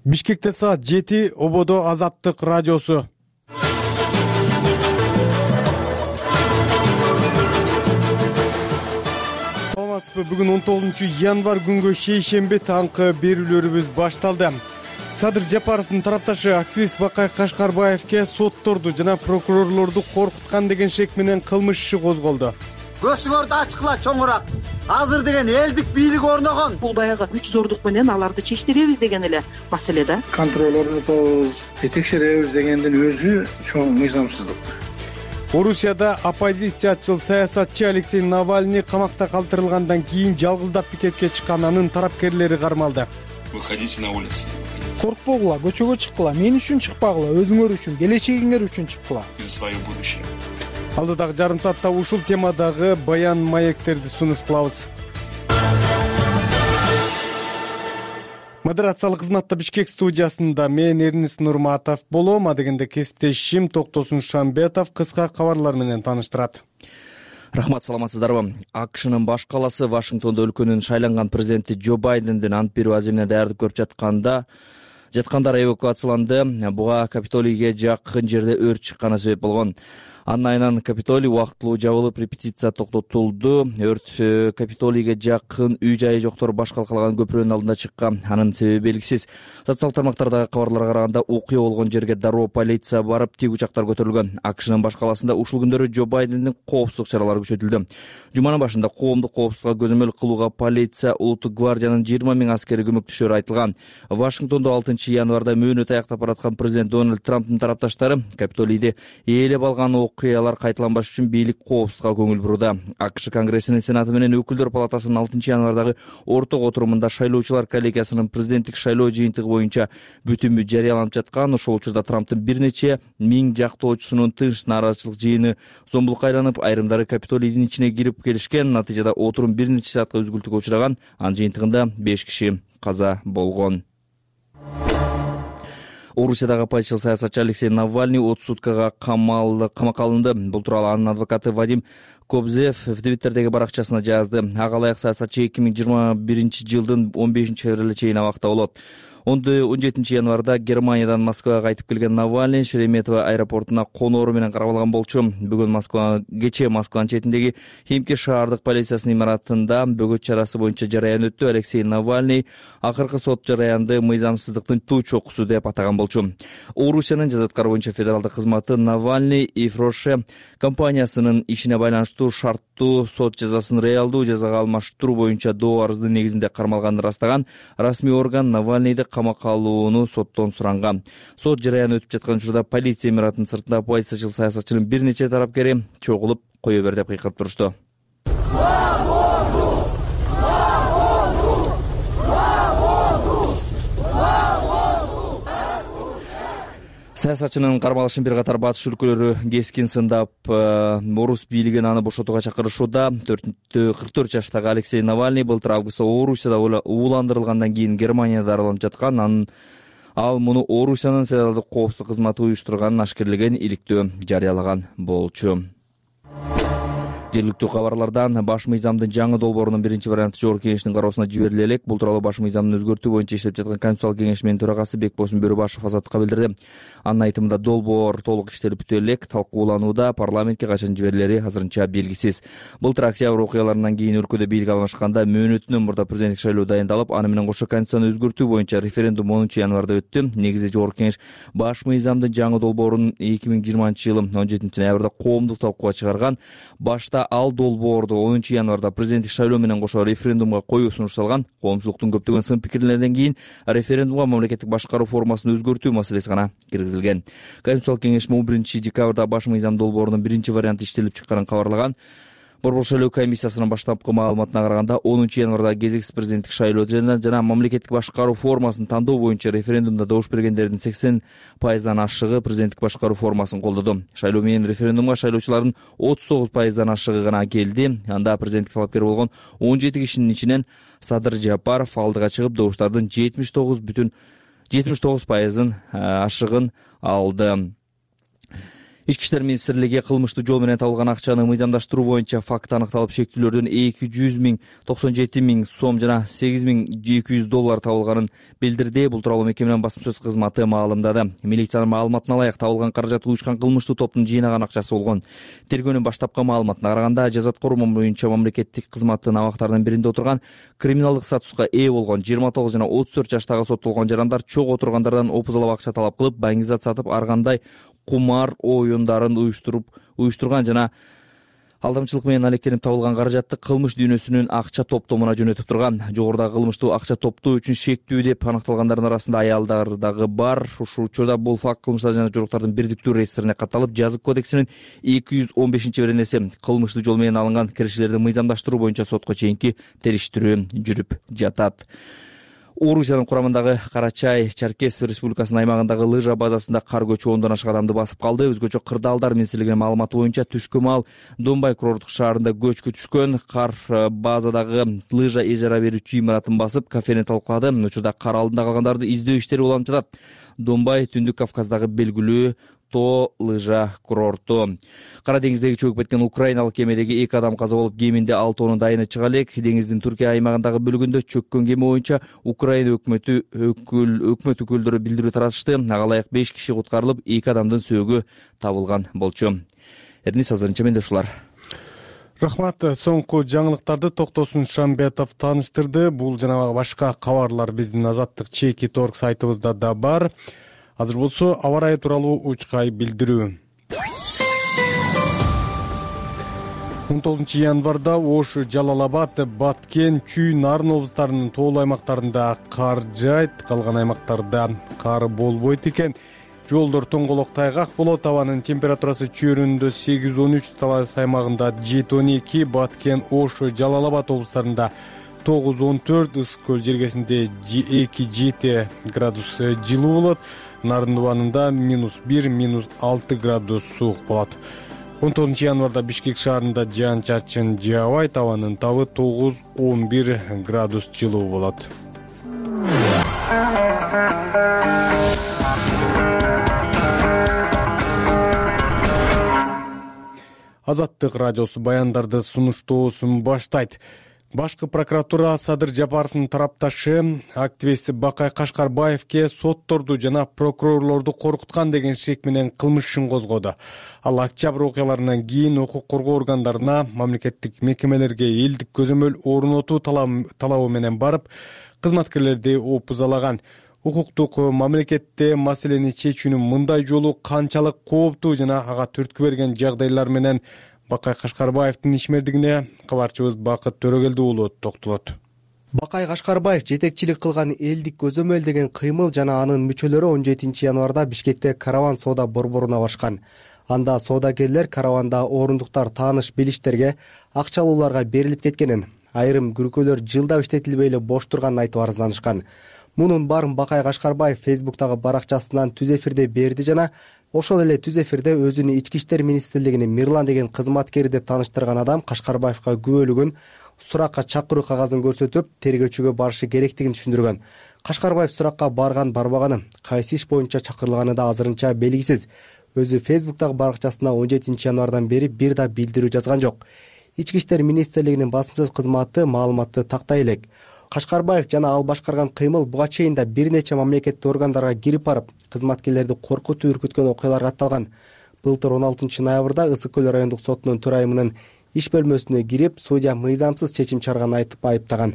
Бишкекте саат 7, Ободо Азаттык радиосу. Саламатсызбы? Бүгүн 19-январ күнгө шейшемби таңкы берүүлөрүбүз башталды. Садыр Жапаровдун тарапташы активист Бакай Кашкарбаевке сотторду жана прокурорлорду коркуткан деген шек менен кылмыш иши козголду. Көзүңөрдү ачкыла чоңураак. Азыр деген элдик бийлик орногон. Бул баягы күч зордук менен аларды чечтиребиз деген эле маселе да. Контроль орнотобуз, текшеребиз дегендин өзү чоң мыйзамсыздык. Орусияда оппозициячыл саясатчы Алексей Навальный камакта калтырылгандан кийин жалгыздап пикетке чыккан анын тарапкерлери кармалды. Выходите на улицу. Коркпогула, көчөгө чыккыла, мен үчүн чыкпагыла, өзүңөр үчүн, келечегиңер үчүн чыккыла. За свое будущее. Алдыдагы жарым саатта ушул темадагы баян маектерди сунуш кылабыз. Модерациялык кызматта Бишкек студиясында мен Эрнис Нурматов болом, адегенде кесиптешим Токтосун Шамбетов кыска кабарлар менен тааныштырат. Рахмат, саламатсыздарбы? АКШнын баш калаасы Вашингтондо өлкөнүн шайланган президенти Джо Байдендин ант берүү аземине даярдык көрүп жаткандар эвакуацияланды. Буга Капитолийге жакын жерде өрт чыкканы себеп болгон. Анын айынан Капитолий убактылуу жабылып, репетиция токтотулду. Өрт Капитолийге жакын үй-жайы жоктор баш калкалаган көпүрөнүн алдында чыккан. Анын себеби белгисиз. Социалдык тармактардагы кабарларга караганда окуя болгон жерге дароо полиция барып, тик учактар көтөрүлгөн. АКШнын баш калаасында ушул күндөрү Джо Байдендин коопсуздук чаралары күчөтүлдү. Жуманын башында коомдук коопсуздукка көзөмөл кылууга полиция, улуттук гвардиянын 20 000 аскери көмөктөшөрү айтылган. Вашингтондо 6 январда мөөнөт аяктап бараткан президент Дональд Трамптын тарапташтары Капитолийди ээлеп алган окуялар кайталанбаш үчүн бийлик коопсуздукка көңүл буруда. АКШ Конгрессинин Сенаты менен Өкүлдөр палатасынын 6 январдагы орток отурумунда шайлоочулар коллегиясынын президенттик шайлоо жыйынтыгы боюнча бүтүмү жарыяланып жаткан. Ошол учурда Трамптын бир нече миң жактоочусунун тынч нааразычылык жыйыны зомбулукка айланып, айрымдары Капитолийдин ичине кирип келишкен. Натыйжада отурум бир нече саатка үзгүлтүүгө учураган. Анын жыйынтыгында 5 киши каза болгон. Орусиядагы оппозициялык саясатчы Алексей Навальный 30 суткага камакка алынды. Бул тууралуу анын адвокаты Вадим Кобзев в Твиттердеги баракчасына жазды. Ага ылайык саясатчы 2021 жылдын 15 февралга чейин абакта болот. 17 январда Германиядан Москвага кайтып келген Навальный Шереметьево аэропортуна коноору менен каралган болчу. Бүгүн кече Москванын четиндеги Химки шаардык полициясынын имаратында бөгөт чарасы боюнча жараян өттү. Алексей Навальный акыркы сот жараянды мыйзамсыздыктын туу чокусу деп атаган болчу. Орусиянын жазаткары боюнча федералдык кызматы Навальный и Фроше компаниясынын ишине байланыштуу шарттуу сот жазасын реалдуу жазага алмаштыруу боюнча доо арыздын негизинде кармалганын ырастаган. Расмий орган Навальныйды камакка алууну соттон суранган. Сот жараяны өтүп жаткан учурда полиция имаратынын сыртында оппозициячыл саясатчынын бир нече тарапкери чогулуп кое бер деп кыйкырып турушту. Саясатчынын кармалышын бир катар батыш өлкөлөрү кескин сындап, орус бийлигин аны бошотууга чакырышууда. 44 жаштагы Алексей Навальный былтыр августта Орусияда ууландырылгандан кийин Германияда дарыланып жаткан. Ал муну Орусиянын федералдык коопсуздук кызматы уюштурганын ашкерлеген иликтөө жарыялаган болчу. Жергиликтүү кабарлардан баш мыйзамдын жаңы долбоорунун биринчи варианты жогорку кеңештин кароосуна жибериле элек. Бул тууралуу баш мыйзамдын өзгөртүү боюнча иштеп жаткан Конституциялык кеңеш менен төрагасы Бекбосун Бөрүбашев Азаттыкка билдирди. Анын айтымында долбоор толук иштелип бүтө элек, талкууланууда, парламентке качан жиберилери азырынча белгисиз. Былтыр октябрь окуяларынан кийин өлкөдө бийлик алмашканда мөөнөтүнөн мурда президенттик шайлоо дайындалып, аны менен кошо Конституцияны өзгөртүү боюнча референдум 10 январда өттү. Негизи жогорку кеңеш баш мыйзамдын жаңы долбоорун 2020 жылы 17 ноябрда коомдук талкууга чыгарган. Башта ал долбоор 10 январда президенттик шайлоо менен кошо референдумга коюу сунуш салган. Коомчулуктун көптөгөн сын пикирлеринен кийин референдумга мамлекеттик башкаруу формасын өзгөртүү маселеси гана киргизилген. Конституциялык кеңеш 11 декабрда баш мыйзам долбоорунун биринчи варианты иштелип чыкканын кабарлаган. Борбор шайлоо комиссиясынын баштапкы маалыматына караганда 10 январда кезексиз президенттик шайлоо жана мамлекеттик башкаруу формасын тандоо боюнча референдумда добуш бергендердин 80% ашыгы президенттик башкаруу формасын колдоду. Шайлоо менен референдумга шайлоочулардын 39% ашыгы гана келди. Анда президенттик талапкер болгон 17 кишинин ичинен Садыр Жапаров алдыга чыгып добуштардын 79% ашыгын алды. Ички иштер министрлиги кылмыштуу жол менен табылган акчаны мыйзамдаштыруу боюнча факт аныкталып шектүүлөрдөн 297 миң сом жана $8,200 табылганын билдирди. Бул тууралуу мекеменин басма сөз кызматы маалымдады. Милициянын маалыматына ылайык табылган каражат уюшкан кылмыштуу топтун жыйнаган акчасы болгон. Тергөөнүн баштапкы маалыматына караганда, жаза аткаруу боюнча мамлекеттик кызматтын абактарынын биринде отурган, криминалдык статуска ээ болгон 29 жана 34 жаштагы соттолгон жарандар чок отургандардан опуз алып акча талап кылып, баңгизат сатып, ар кандай кумар оюндарын уюштурган жана алдамчылык менен алектенип табылган каражатты кылмыш дүйнөсүнүн акча топтомуна жөнөтүп турган. Жогорудагы кылмыштуу акча топтоо үчүн шектүү деп аныкталгандардын арасында аялдар дагы бар. Ушул учурда бул факт кылмыштар жана жоруктардын бирдиктүү реестрине катталып, жазык кодексинин 215-беренеси кылмыштуу жол менен алынган киришилерди мыйзамдаштыруу боюнча сотко чейинки териштирүү жүрүп жатат. Орусиянын курамындагы Карачай Черкес Республикасынын аймагындагы лыжа базасында кар көчү 10дон ашык адамды басып калды. Өзгөчө Кырдаалдар министрлигинин маалыматы боюнча түшкү маал Донбай курорттук шаарында көчкү түшкөн. Кар базадагы лыжа ижара берүүчү имаратын басып, кафени талкалады. Учурда кар алдында калгандарды издөө иштери уланып жатат. Донбай Түндүк Кавказдагы белгилүү тоо лыжа курорту. Кара деңиздеги чөгүп кеткен украиналык кемедеги 2 адам каза болуп, кеминде 6 дайыны чыга элек. Деңиздин Түркия аймагындагы бөлүгүндө чөккөн кеме боюнча Украина өкмөт өкүлдөрү билдирүү таратышты. Ага ылайык 5 киши куткарылып, 2 адамдын сөөгү табылган болчу. Эрнис азырынча менде ушулар. Рахмат. Соңку жаңылыктарды Токтосун Шамбетов тааныштырды. Бул жана башка кабарлар биздин Азаттык Чеки.org сайтыбызда да бар. Азыр болсо аба ырайы тууралуу учкай билдирүү. 19 январда Ош, Жалал-Абад, Баткен, Чүй, Нарын облустарынын тоолуу аймактарында кар жаайт, калган аймактарда кар болбойт экен. Жолдор тоңголок тайгак болот. Абанын температурасы чөйрөндө 8-13, Талас аймагында 7-12, Баткен, Ош, Жалал-Абад облустарында 9-14, Ысык көл жергесинде 2-7 градус жылуу болот. Нарын дубанында -1, -6 градус суук болот. 19 январда Бишкек шаарында жаан-чачын жаабайт. Абанын табы 9-11 градус жылуу болот. Азаттык радиосу баяндарды сунуштоосун баштайт. Башкы прокуратура Садыр Жапаровдун тарапташы активист Бакай Кашкарбаевке сотторду жана прокурорлорду коркуткан деген шек менен кылмыш ишин козгоду. Ал октябрь окуяларынан кийин укук коргоо органдарына, мамлекеттик мекемелерге элдик көзөмөл орнотуу талабы менен барып, кызматкерлерди опузалаган. Укуктук мамлекетте маселени чечүүнүн мындай жолу канчалык кооптуу жана ага түрткү берген жагдайлар менен Бакай Кашкарбаевдин ишмердигине кабарчыбыз Бакыт Төрөгелди уулу токтолот. Бакай Кашкарбаев жетекчилик кылган элдик көзөмөл деген кыймыл жана анын мүчөлөрү 17 январда Бишкекте караван соода борборуна барышкан. Анда соодагерлер караванда орундуктар тааныш билиштерге, акчалууларга берилип кеткенин, айрым күркөлөр жылдап иштетилбей эле бош турганын айтып арызданышкан. Мунун баарын Бакай Кашкарбаев Фейсбуктагы баракчасынан түз эфирде берди жана ошол эле түз эфирде өзүнүн ички иштер министрлигинин Мирлан деген кызматкери деп тааныштырган адам Кашкарбаевга күбөлүгүн, суракка чакыруу кагазын көрсөтүп, тергөөчүгө барышы керектигин түшүндүргөн. Кашкарбаев суракка барган-барбаганы, кайсы иш боюнча чакырылганы да азырынча белгисиз. Өзү Фейсбуктагы баракчасына 17 январдан бери бир да билдирүү жазган жок. Ички иштер министрлигинин басма сөз кызматы маалыматты тактай элек. Кашкарбаев жана ал башкарган кыймыл буга чейин да бир нече мамлекеттик органдарга кирип барып, кызматкерлерди коркутуп үркүткөн окуяларга катталган. Былтыр 16 ноябрда Ысык көл райондук сотунун төрайымынын иш бөлмөсүнө кирип, судья мыйзамсыз чечим чыгарганын айтып айыптаган.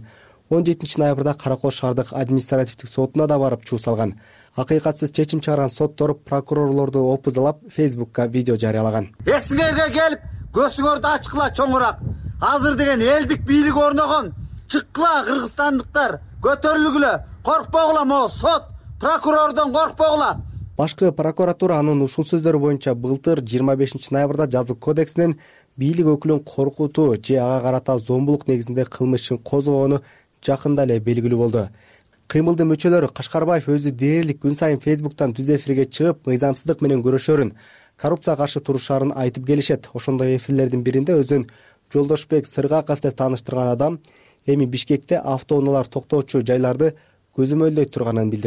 17 ноябрда Кара Кол шаардык административдик сотуна да барып чуу салган. Акыйкатсыз чечим чыгарган соттор прокурорлорду опузалап, Фейсбукка видео жарыялаган. Эсиңерге келип, көзүңөрдү ачкыла чоңураак. Азыр деген элдик бийлик орногон. Чыккыла кыргызстандыктар, көтөрүлгүлө, коркпогула, могу сот, прокурордон коркпогула. Башкы прокуратура анын ушул сөздөрү боюнча былтыр 25 ноябрда жазык кодексинин бийлик өкүлүн коркутуу же ага карата зомбулук негизинде кылмыш ишин козгогону жакында эле белгилүү болду. Кыймылдын мүчөлөрү Кашкарбаев өзү дээрлик күн сайын Фейсбуктан түз эфирге чыгып, мыйзамсыздык менен күрөшөрүн, коррупцияга каршы турушарын айтып келишет. Ошондой эфирлердин биринде өзүн Жолдошбек Сыргаков деп тааныштырган адам эми Бишкекте автоунаалар токтоочу жайларды көзөмөлдөй турганын билдирген.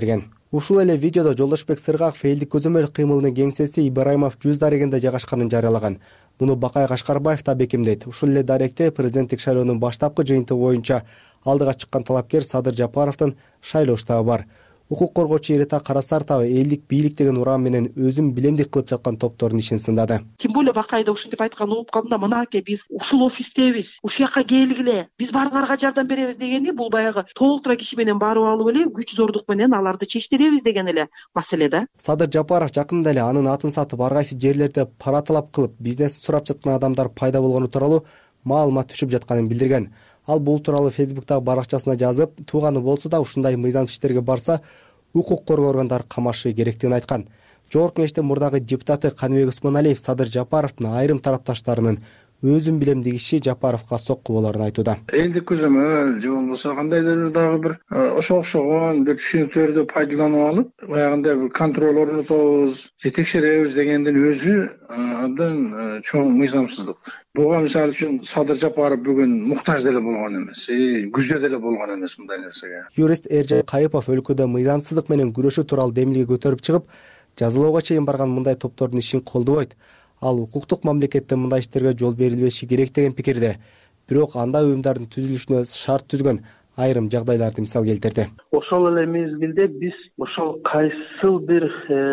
Ушул эле видеодо Жолдошбек Сыргаков элдик көзөмөл кыймылынын кеңсеси Ибраимов жүз дарегинде жайгашканын жарыялаган. Муну Бакай Кашкарбаев да бекемдейт. Ушул эле даректе президенттик шайлоонун баштапкы жыйынтыгы боюнча алдыга чыккан талапкер Садыр Жапаровдун шайлоо штабы бар. Укук коргоочу Ирита Карасартова элдик бийлик деген уран менен өзүн билемдик кылып жаткан топтордун ишин сындады. Тем более Бакайда ушинтип айткан угуп калганда, мынакей биз ушул офистебиз, ушул жака келгиле, биз баарыңарга жардам беребиз дегенди, бул баягы толтура киши менен барып алып эле күч зордук менен аларды чечтиребиз деген эле маселе да. Садыр Жапаров жакында эле анын атын сатып ар кайсы жерлерде пара талап кылып, бизнес сурап жаткан адамдар пайда болгону тууралуу маалымат түшүп жатканын билдирген. Ал бул тууралуу Фейсбуктагы баракчасына жазып, тууганы болсо да ушундай мыйзам иштерге барса укук коргоо органдары камашы керектигин айткан. Жогорку Кеңештин мурдагы депутаты Каныбек Усмоналиев Садыр Жапаровдун айрым тарапташтарынын өзүн билемдик иши Жапаровго сокку болорун айтууда. Элдик көзөмөл же болбосо кандайдыр дагы бир окшогон бир түшүнүктөрдү пайдаланып алып, баягындай бир контроль орнотобуз, текшеребиз дегендин өзү абдан чоң мыйзамсыздык. Буга мисалы үчүн Садыр Жапаров бүгүн муктаж деле болгон эмес, күздө деле болгон эмес мындай нерсеге. Юрист Эржан Кайыпов өлкөдө мыйзамсыздык менен күрөшүү тууралуу демилге көтөрүп чыгып, жазалоого чейин барган мындай топтордун ишин колдобойт. Ал укуктук мамлекетте мындай иштерге жол берилбеши керек деген пикирде. Бирок андай уюмдардын түзүлүшүнө шарт түзгөн айрым жагдайларды мисал келтирди. Ошол эле мезгилде биз ошол кайсыл бир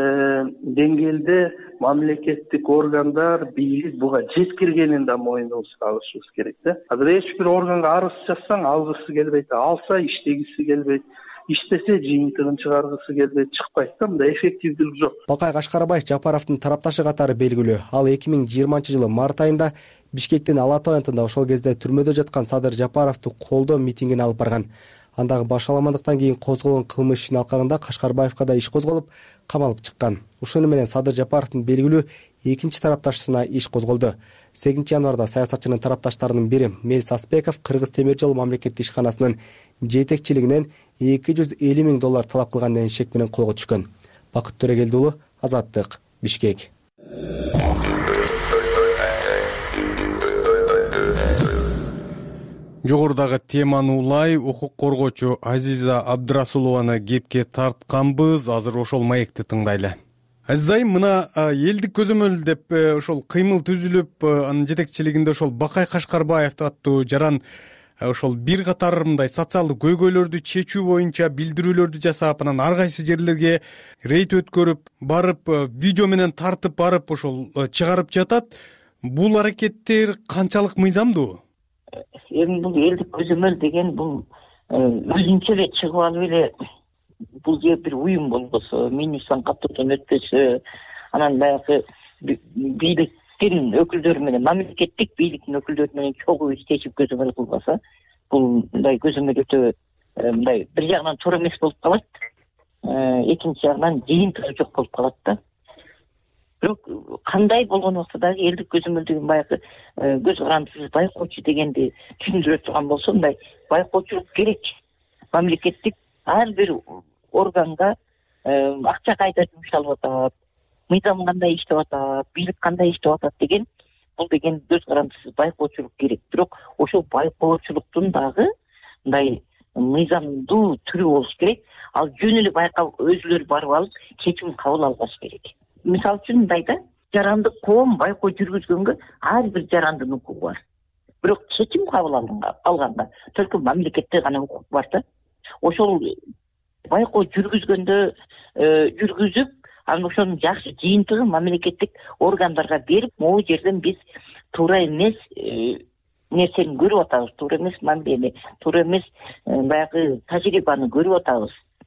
деңгээлде мамлекеттик органдар, бийлик буга жеткиргенин да мойнубузга алышыбыз керек да. Азыр эч бир органга арыз жазсаң алгысы келбейт, алса иштегиси келбейт. Иштесе жыйынтыгын чыгаргысы келбейт, чыкпайт да, мындай эффективдүүлүк жок. Бакай Кашкарбаев Жапаровдун тарапташы катары белгилүү. Ал 2020-жылы март айында Бишкектин Алатау антында ошол кезде түрмөдө жаткан Садыр Жапаровду колдоо митингин алып барган. Андагы башаламандыктан кийин козголгон кылмыш ишин алкагында Кашкарбаевга да иш козголуп, камалып чыккан. Ушуну менен Садыр Жапаровдун белгилүү экинчи тарапташысына иш козголду. 8-январда саясатчынын тарапташтарынын бири Мел Саспеков Кыргыз темир жол мамлекеттик ишканасынын жетекчилигинен $250,000 талап кылган деген шек менен колго түшкөн. Бакыт Төрөгелди уулу, Азаттык, Бишкек. Жогорудагы теманы улай укук коргоочу Азиза Абдрасулованы кепке тартканбыз. Азыр ошол маекти тыңдайлы. Азизайым, мына элдик көзөмөл деп ошол кыймыл түзүлүп, анын жетекчилигинде ошол Бакай Кашкарбаев аттуу жаран ошол бир катар мындай социалдык көйгөйлөрдү чечүү боюнча билдирүүлөрдү жасап, анан ар кайсы жерлерге рейд өткөрүп, барып видео менен тартып барып ошол чыгарып жатат. Бул аракеттер канчалык мыйзамдуу? Эми бул элдик көзөмөл деген бул өзүнчө эле чыгып алып эле бул же бир уюм болбосо, Минюстан каттоодон өтпөсө, анан баягы бийликтин өкүлдөрү менен, мамлекеттик бийликтин өкүлдөрү менен чогуу иштешип көзөмөл кылбаса, бул мындай көзөмөл өтө мындай бир жагынан туура эмес болуп калат, экинчи жагынан жыйынтыгы жок болуп калат да. Бирок кандай болгон убакта дагы элдик көзөмөл деген баягы көз карандысыз байкоочу дегенди түшүндүрө турган болсо, мындай байкоочулук керек. Мамлекеттик ар бир органга акча кайда жумшалып атат, мыйзам кандай иштеп атат, бийлик кандай иштеп атат деген, бул деген көз карандысыз байкоочулук керек. Бирок ошол байкоочулуктун дагы мындай мыйзамдуу түрү болуш керек. Ал жөн эле байкап өзүлөрү барып алып чечим кабыл албаш керек. Мисалы үчүн мындай да, жарандык коом байкоо жүргүзгөнгө ар бир жарандын укугу бар. Бирок чечим кабыл алганда только мамлекетте гана укук бар да. Ошол байкоо жүргүзгөндө жүргүзүп, анан ошонун жакшы жыйынтыгын мамлекеттик органдарга берип, могу жерден биз туура эмес нерсени көрүп атабыз, туура эмес мамилени, туура эмес баягы тажрыйбаны көрүп атабыз.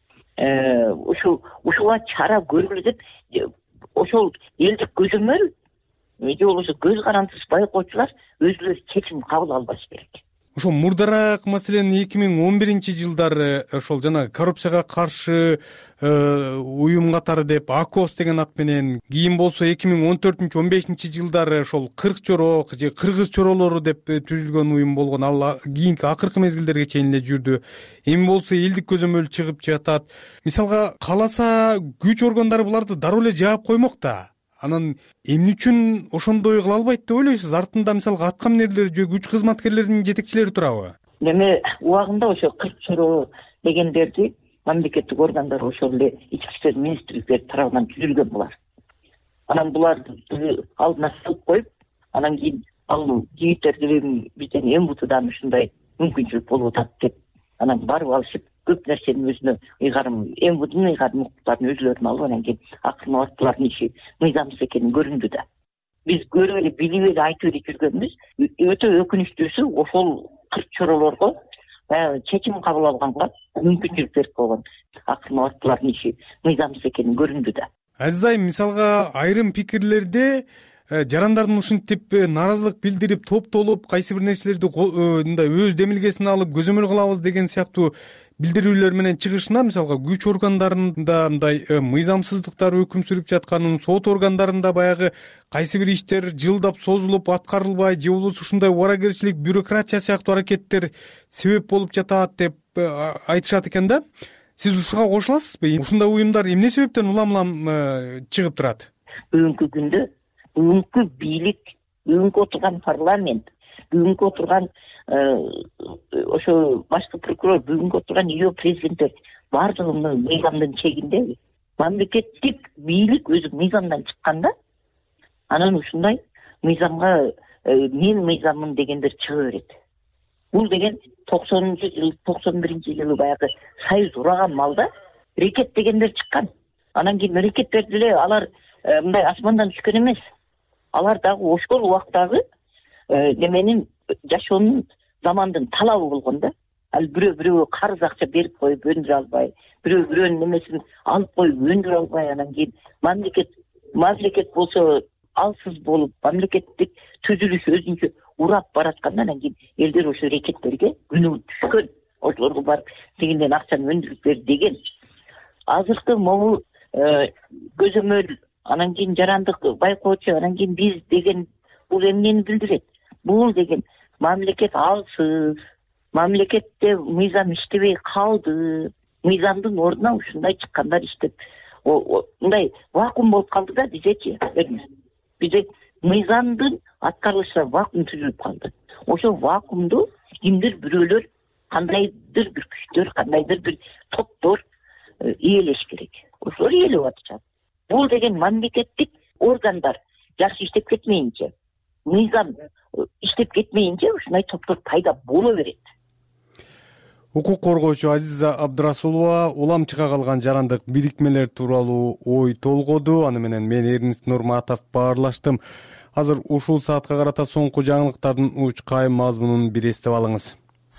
Ушуга чара көргүлө деп ошол элдик көзөмөл же болбосо көз карандысыз байкоочулар өзүлөрү чечим кабыл албаш керек. Ошо мурдараак маселен 2011-жылдары ошол жана коррупцияга каршы уюм катары деп АКОС деген ат менен, кийин болсо 2014-15-жылдары ошол Кырк Чорок же Кыргыз чоролору деп түзүлгөн уюм болгон. Ал кийинки акыркы мезгилдерге чейин эле жүрдү. Эми болсо элдик көзөмөл чыгып жатат. Мисалга кааласа күч органдары буларды дароо эле жаап коймок да. Анан эмне үчүн ошондой кыла албайт деп ойлойсуз? Артында мисалга аткаминерлер же күч кызматкерлеринин жетекчилери турабы? Эми убагында ошо Кырк Чороо дегендерди мамлекеттик органдар ошол эле ички иштер министрликтери тарабынан түзүлгөн булар. Анан буларды алдына салып коюп, анан кийин ал жигиттерди бизден МВДдан ушундай мүмкүнчүлүк болуп атат деп анан барып алышып көп нерсенин өзүнө ыйгарым МВДнын ыйгарым укуктарын өзүлөрүнө алып анан кийин акырын убакыт булардын иши мыйзамсыз экени көрүндү да. Биз көрүп эле билип эле айтып эле жүргөнбүз. Өтө өкүнүчтүүсү ошол кырк чоролорго баягы чечим кабыл алганга мүмкүнчүлүк берип койгон. Акырын убакыт булардын иши мыйзамсыз экени көрүндү да. Азиз айым, мисалга айрым пикирлерде жарандардын ушинтип нааразылык билдирип топтолуп кайсы бир нерселерди мындай өз демилгесине алып көзөмөл кылабыз деген сыяктуу билдирүүлөр менен чыгышына, мисалга күч органдарында мындай мыйзамсыздыктар өкүм сүрүп жатканын, сот органдарында баягы кайсы бир иштер жылдап созулуп аткарылбай же болбосо ушундай убаракерчилик, бюрократия сыяктуу аракеттер себеп болуп жатат деп айтышат экен да. Сиз ушуга кошуласызбы? Ушундай уюмдар эмне себептен улам чыгып турат? Бүгүнкү күндө бүгүнкү бийлик, бүгүнкү отурган парламент, бүгүнкү отурган ошо башкы прокурор, бүгүнкү отурган үйө президенттер баардыгы мыйзамдын чегинде. Мамлекеттик бийлик өзү мыйзамдан чыкканда, анан ушундай мыйзамга мен мыйзаммын дегендер чыга берет. Бул деген 91-жылы баягы союз ураган малда рекет дегендер чыккан. Анан кийин рекеттерди эле алар мындай асмандан түшкөн эмес. Алар дагы ошол убактагы неменин жашоонун замандын талабы болгон да. Ал бирөө карыз акча берип коюп өндүрө албай, бирөөнүн немесин алып коюп өндүрө албай, анан кийин мамлекет болсо алсыз болуп, мамлекеттик түзүлүш өзүнчө урап баратканда, анан кийин элдер ошо рекеттерге күнөө түшкөн. Ошолорго барып тигинден акчаны өндүрүп бер деген. Азыркы могу көзөмөл, анан кийин жарандык байкоочу, анан кийин биз деген бул эмнени билдирет? Бул деген мамлекет алсыз, мамлекетте мыйзам иштебей калды, мыйзамдын ордуна ушундай чыккандар иштеп, мындай вакуум болуп калды да бизечи. Бизе мыйзамдын аткарылышына вакуум түзүлүп калды. Ошол вакуумду кимдир бирөөлөр, кандайдыр бир күчтөр, кандайдыр бир топтор ээлеш керек. Ошолор ээлеп атышат. Бул деген мамлекеттик органдар жакшы иштеп кетмейинче, мыйзам иштеп кетмейинче ушундай топтор пайда боло берет. Укук коргоочу Азиза Абдрасулова улам чыга калган жарандык бирикмелер тууралуу ой толгоду. Аны менен мен Эрнест Нурматов баарлаштым. Азыр ушул саатка карата соңку жаңылыктардын уч кайым мазмунун бир эстеп алыңыз.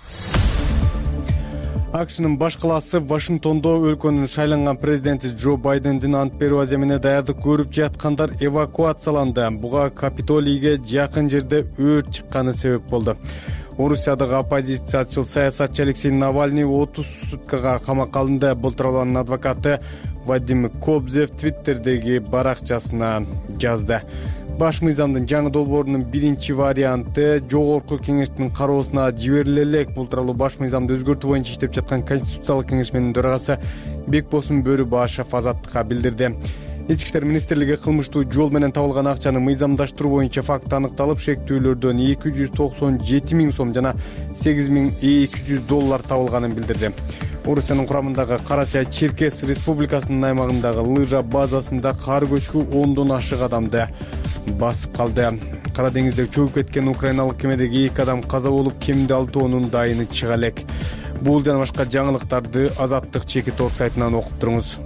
АКШнын баш калаасы Вашингтондо өлкөнүн шайланган президенти Джо Байдендин ант берүү аземине даярдык көрүп жаткандар эвакуацияланды. Буга Капитолийге жакын жерде өрт чыкканы себеп болду. Орусиядагы оппозициячыл саясатчы Алексей Навальный 30 суткага камакка алынды. Бул тууралуу анын адвокаты Вадим Кобзев Твиттердеги баракчасына жазды. Баш мыйзамдын жаңы долбоорунун биринчи варианты жогорку кеңештин кароосуна жибериле элек. Бул тууралуу баш мыйзамды өзгөртүү боюнча иштеп жаткан Конституциялык кеңешменин төрагасы Бекбосун Бөрүбашев Азаттыкка билдирди. Ички иштер министрлиги кылмыштуу жол менен табылган акчаны мыйзамдаштыруу боюнча факт аныкталып, шектүүлөрдөн 297 миң сом жана $8,200 табылганын билдирди. Орусиянын курамындагы Карачай-Черкес республикасынын аймагындагы лыжа базасында кар көчкү 10дон ашык адамды басып калды. Кара деңизде чөгүп кеткен украиналык кемедеги 2 адам каза болуп, кеминде 6 онун дайыны чыга элек. Бул жана башка жаңылыктарды Азаттык чеки торт сайтынан окуп туруңуз.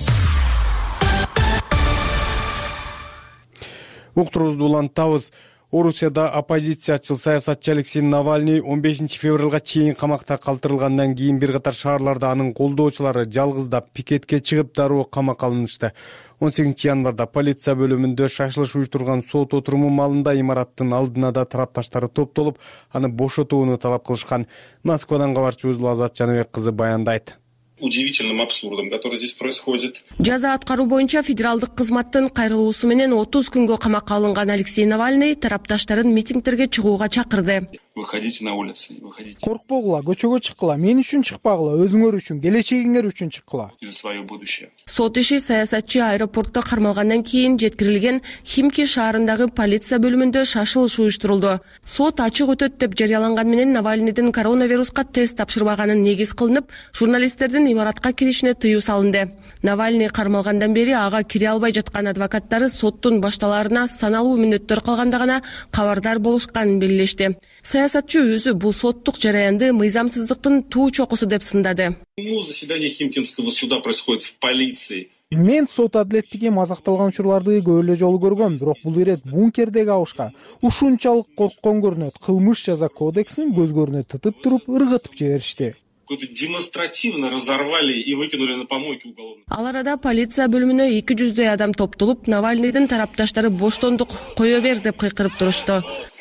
Уктуруубузду улантабыз. Орусияда оппозициячыл саясатчы Алексей Навальный 15 февралга чейин камакта калтырылгандан кийин бир катар шаарларда анын колдоочулары жалгыздап пикетке чыгып дароо камакка алынышты. 18 январда полиция бөлүмүндө шашылыш уюштурган сот отуруму маалында имараттын алдына да тарапташтары топтолуп, аны бошотууну талап кылышкан. Москвадан кабарчыбыз Азат Жаныбек кызы баяндайт. Удивительным абсурдом, который здесь происходит. Жаза аткаруу боюнча федералдык кызматтын кайрылуусу менен 30 күнгө камакка алынган Алексей Навальный тарапташтарын митингдерге чыгууга чакырды. выходите на улицы, выходите коркпогула, көчөгө чыккыла, мен үчүн чыкпагыла, өзүңөр үчүн, келечегиңер үчүн чыккыла. за свое будущее. Сот иши саясатчы аэропортто кармалгандан кийин жеткирилген Химки шаарындагы полиция бөлүмүндө шашылыш уюштурулду. Сот ачык өтөт деп жарыяланган менен Навальныйдын коронавируска тест тапшырбаганын негиз кылынып, журналисттердин имаратка киришине тыюу салынды. Навальный кармалгандан бери ага кире албай жаткан адвокаттары соттун башталаарына саналуу мүнөттөр калганда гана кабардар болушканын белгилешти. Саясатчы өзү бул соттук жараянды мыйзамсыздыктын туу чокусу деп сындады. Заседание Химкинского суда происходит в полиции. Мен сот адилеттиги мазакталган учурларды көп эле жолу көргөм, бирок бул ирет бункердеги абышка ушунчалык корккон көрүнөт. Кылмыш жаза кодексин көзгөрүнө тытып туруп ыргытып жиберишти. Демонстративно разорвали и выкинули на помойки уголовно. Ал арада полиция бөлүмүнө 200 адам топтолуп, Навальныйдын тарапташтары боштондук кое бер деп кыйкырып турушту.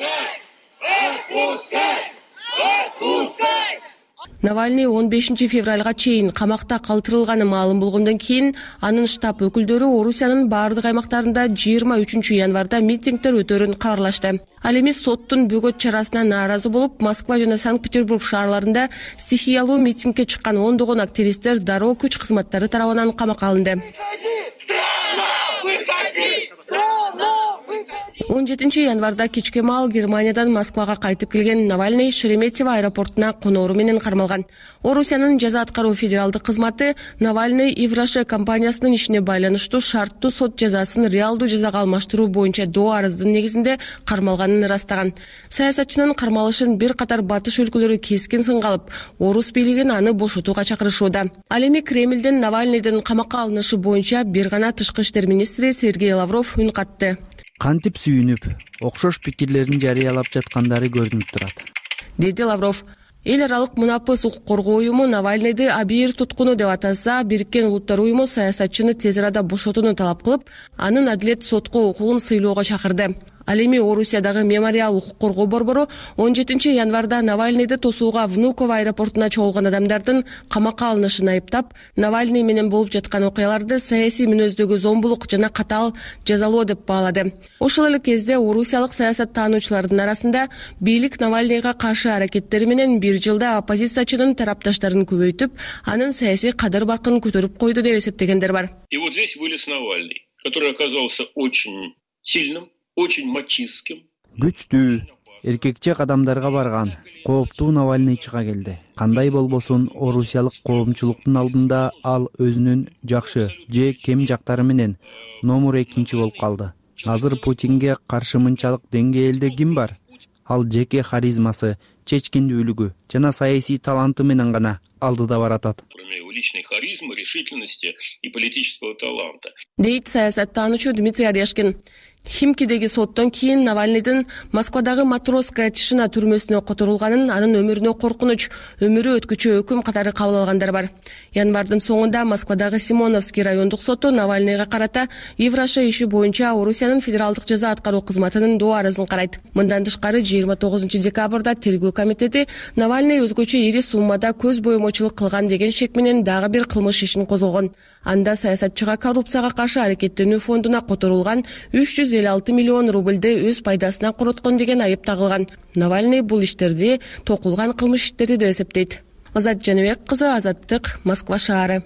Навальный 15 февралга чейин камакта калтырылганы маалым болгондон кийин анын штаб өкүлдөрү Орусиянын баардык аймактарында 23 январда митингдер өтөрүн кабарлашты. Ал эми соттун бөгөт чарасына нааразы болуп, Москва жана Санкт-Петербург шаарларында стихиялуу митингге чыккан ондогон активисттер дароо күч кызматтары тарабынан камакка алынды. 17 январда кечке маал Германиядан Москвага кайтып келген Навальный Шереметьево аэропортуна коноору менен кармалган. Орусиянын жаза аткаруу федералдык кызматы Навальный Ивраше компаниясынын ишине байланыштуу шарттуу сот жазасын реалдуу жазага алмаштыруу боюнча доо арыздын негизинде кармалганын ырастаган. Саясатчынын кармалышын бир катар батыш өлкөлөрү кескин сынга алып, орус бийлигин аны бошотууга чакырышууда. Ал эми Кремлден Навальныйдын камакка алынышы боюнча бир гана тышкы иштер министри Сергей Лавров үн катты. Кантип сүйүнүп, окшош пикирлерин жарыялап жаткандары көрүнүп турат, деди Лавров. Эл аралык мунапыс укук коргоо уюму Навальныйды абийир туткуну деп атаса, Бириккен Улуттар уюму саясатчыны тез арада бошотууну талап кылып, анын адилет сотко укугун сыйлоого чакырды. Ал эми Орусиядагы мемориал укук коргоо борбору 17 январда Навальныйды тосууга Внуково аэропортуна чогулган адамдардын камакка алынышын айыптап, Навальный менен болуп жаткан окуяларды саясий мүнөздөгү зомбулук жана катаал жазалоо деп баалады. Ошол эле кезде орусиялык саясаттануучулардын арасында бийлик Навальныйга каршы аракеттери менен бир жылда оппозициячынын тарапташтарын көбөйтүп, анын саясий кадыр-баркын көтөрүп койду деп эсептегендер бар. И вот здесь вылез Навальный, который оказался очень сильным, очень мачистским. Күчтүү, эркекче кадамдарга барган, кооптуу Навальный чыга келди. Кандай болбосун, орусиялык коомчулуктун алдында ал өзүнүн жакшы же кем жактары менен номер 2 болуп калды. Азыр Путинге каршы мынчалык деңгээлде ким бар? Ал жеке харизмасы, чечкиндүүлүгү жана саясий таланты менен гана алдыда баратат. Кроме его личной харизмы, решительности и политического таланта. Дейт саясаттануучу Дмитрий Орешкин. Химкидеги соттон кийин Навальныйдын Москвадагы Матросская тишина түрмөсүнө которулганын, анын өмүрүнө коркунуч, өмүрү өткүчө өкүм катары кабыл алгандар бар. Январдын соңунда Москвадагы Симоновский райондук соту Навальныйга карата Ивраше иши боюнча Орусиянын федералдык жаза аткаруу кызматынын доо арызын карайт. Мындан тышкары 29 декабрда тергөө комитети Навальный өзгөчө ири суммада көз боемочулук кылган деген шек менен дагы бир кылмыш ишин козгогон. Анда саясатчыга коррупцияга каршы аракеттенүү фондуна которулган 356 миллион рубльды өз пайдасына короткон деген айып тагылган. Навальный бул иштерди токулган кылмыш иштери деп эсептейт. Азат Жаныбек кызы, Азаттык, Москва шаары.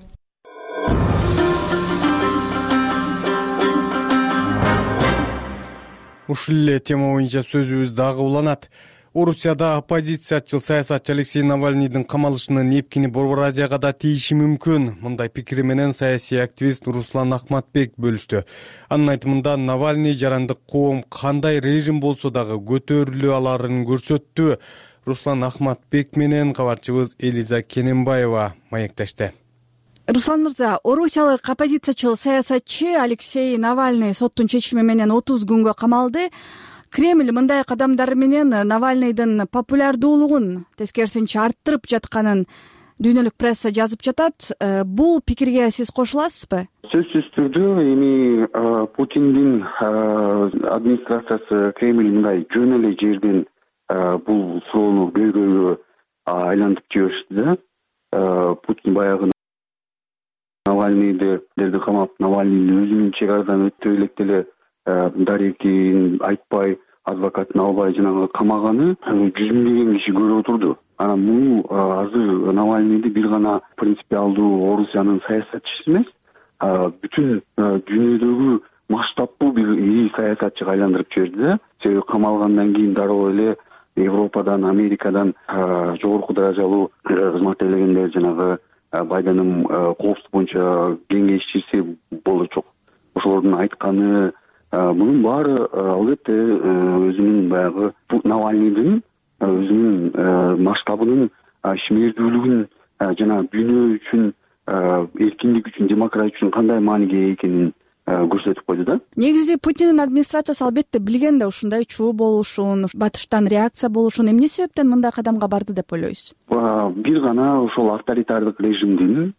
Ушул эле тема боюнча сөзүбүз дагы уланат. Орусияда оппозициячыл саясатчы Алексей Навальныйдын камалышынын эпкини Борбор Азияга да тийиши мүмкүн. Мындай пикири менен саясий активист Руслан Ахматбек бөлүштү. Анын айтымында Навальный жарандык коом кандай режим болсо дагы көтөрүлө аларын көрсөттү. Руслан Ахматбек менен кабарчыбыз Элиза Кененбаева маектешти. Руслан мырза, орусиялык оппозициячыл саясатчы Алексей Навальный соттун чечими менен 30 күнгө камалды. Кремль мындай кадамдар менен Навальныйдын популярдуулугун тескерисинче арттырып жатканын дүйнөлүк пресса жазып жатат. Бул пикирге сиз кошуласызбы? Сөзсүз түрдө эми Путиндин администрациясы Кремль мындай жөн эле жерден бул суроону көйгөйгө айлантып жиберишти да. Путин баягы Навальныйды камап, Навальныйдын өзүнүн чек арадан өтө элек деле дарекин айтпай, адвокатын албай жанагы камаганы 100 миңдеген киши көрүп отурду. Анан бул азыр Навальныйды бир гана принципиалдуу Орусиянын саясатчысы эмес, бүтүн дүйнөдөгү масштабтуу бир ири саясатчыга айландырып жиберди да. Себеби камалгандан кийин дароо эле Европадан, Америкадан жогорку даражалуу кызматтегендер жанагы Байдендин коопсуздук боюнча кеңешчиси болчок. Ошолордун айтканы мунун баары албетте өзүнүн баягы Навальныйдын өзүнүн масштабынын ишмердүүлүгүн жана дүйнө үчүн эркиндик үчүн, демократия үчүн кандай мааниге экенин көрсөтүп койду да. Негизи Путиндин администрациясы албетте билген да ушундай чуу болушун, батыштан реакция болушун. Эмне себептен мындай кадамга барды деп ойлойсуз? Бир гана ошол авторитардык режимдин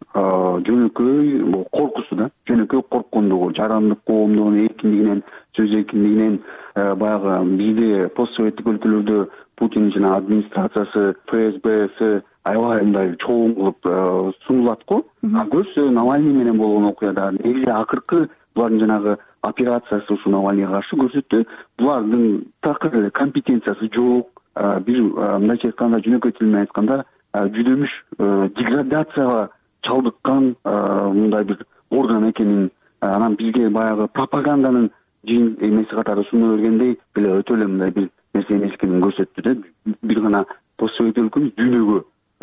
жөнөкөй коркусу да, жөнөкөй корккондугу, жарандык коомдун эркиндигинен, сөз эркиндигинен. Баягы бизде постсоветтик өлкөлөрдө Путин жана администрациясы, ФСБси аябай мындай чоң кылып сунулат го. Көрсө Навальный менен болгон окуяда негизи акыркы булардын жанагы операциясы ушу Навальныйга каршы көрсөттү. Булардын такыр эле компетенциясы жок. Бир мындайча айтканда, жөнөкөй тил менен айтканда, жүдөмүш деградацияга чалдыккан мындай бир орган экенин, анан бизге баягы пропаганданын жин эмеси катары сунуп бергендей эле өтө эле мындай бир нерсе эмес экенин көрсөттү да. Бир гана постсоветтик өлкөбүз дүйнөгө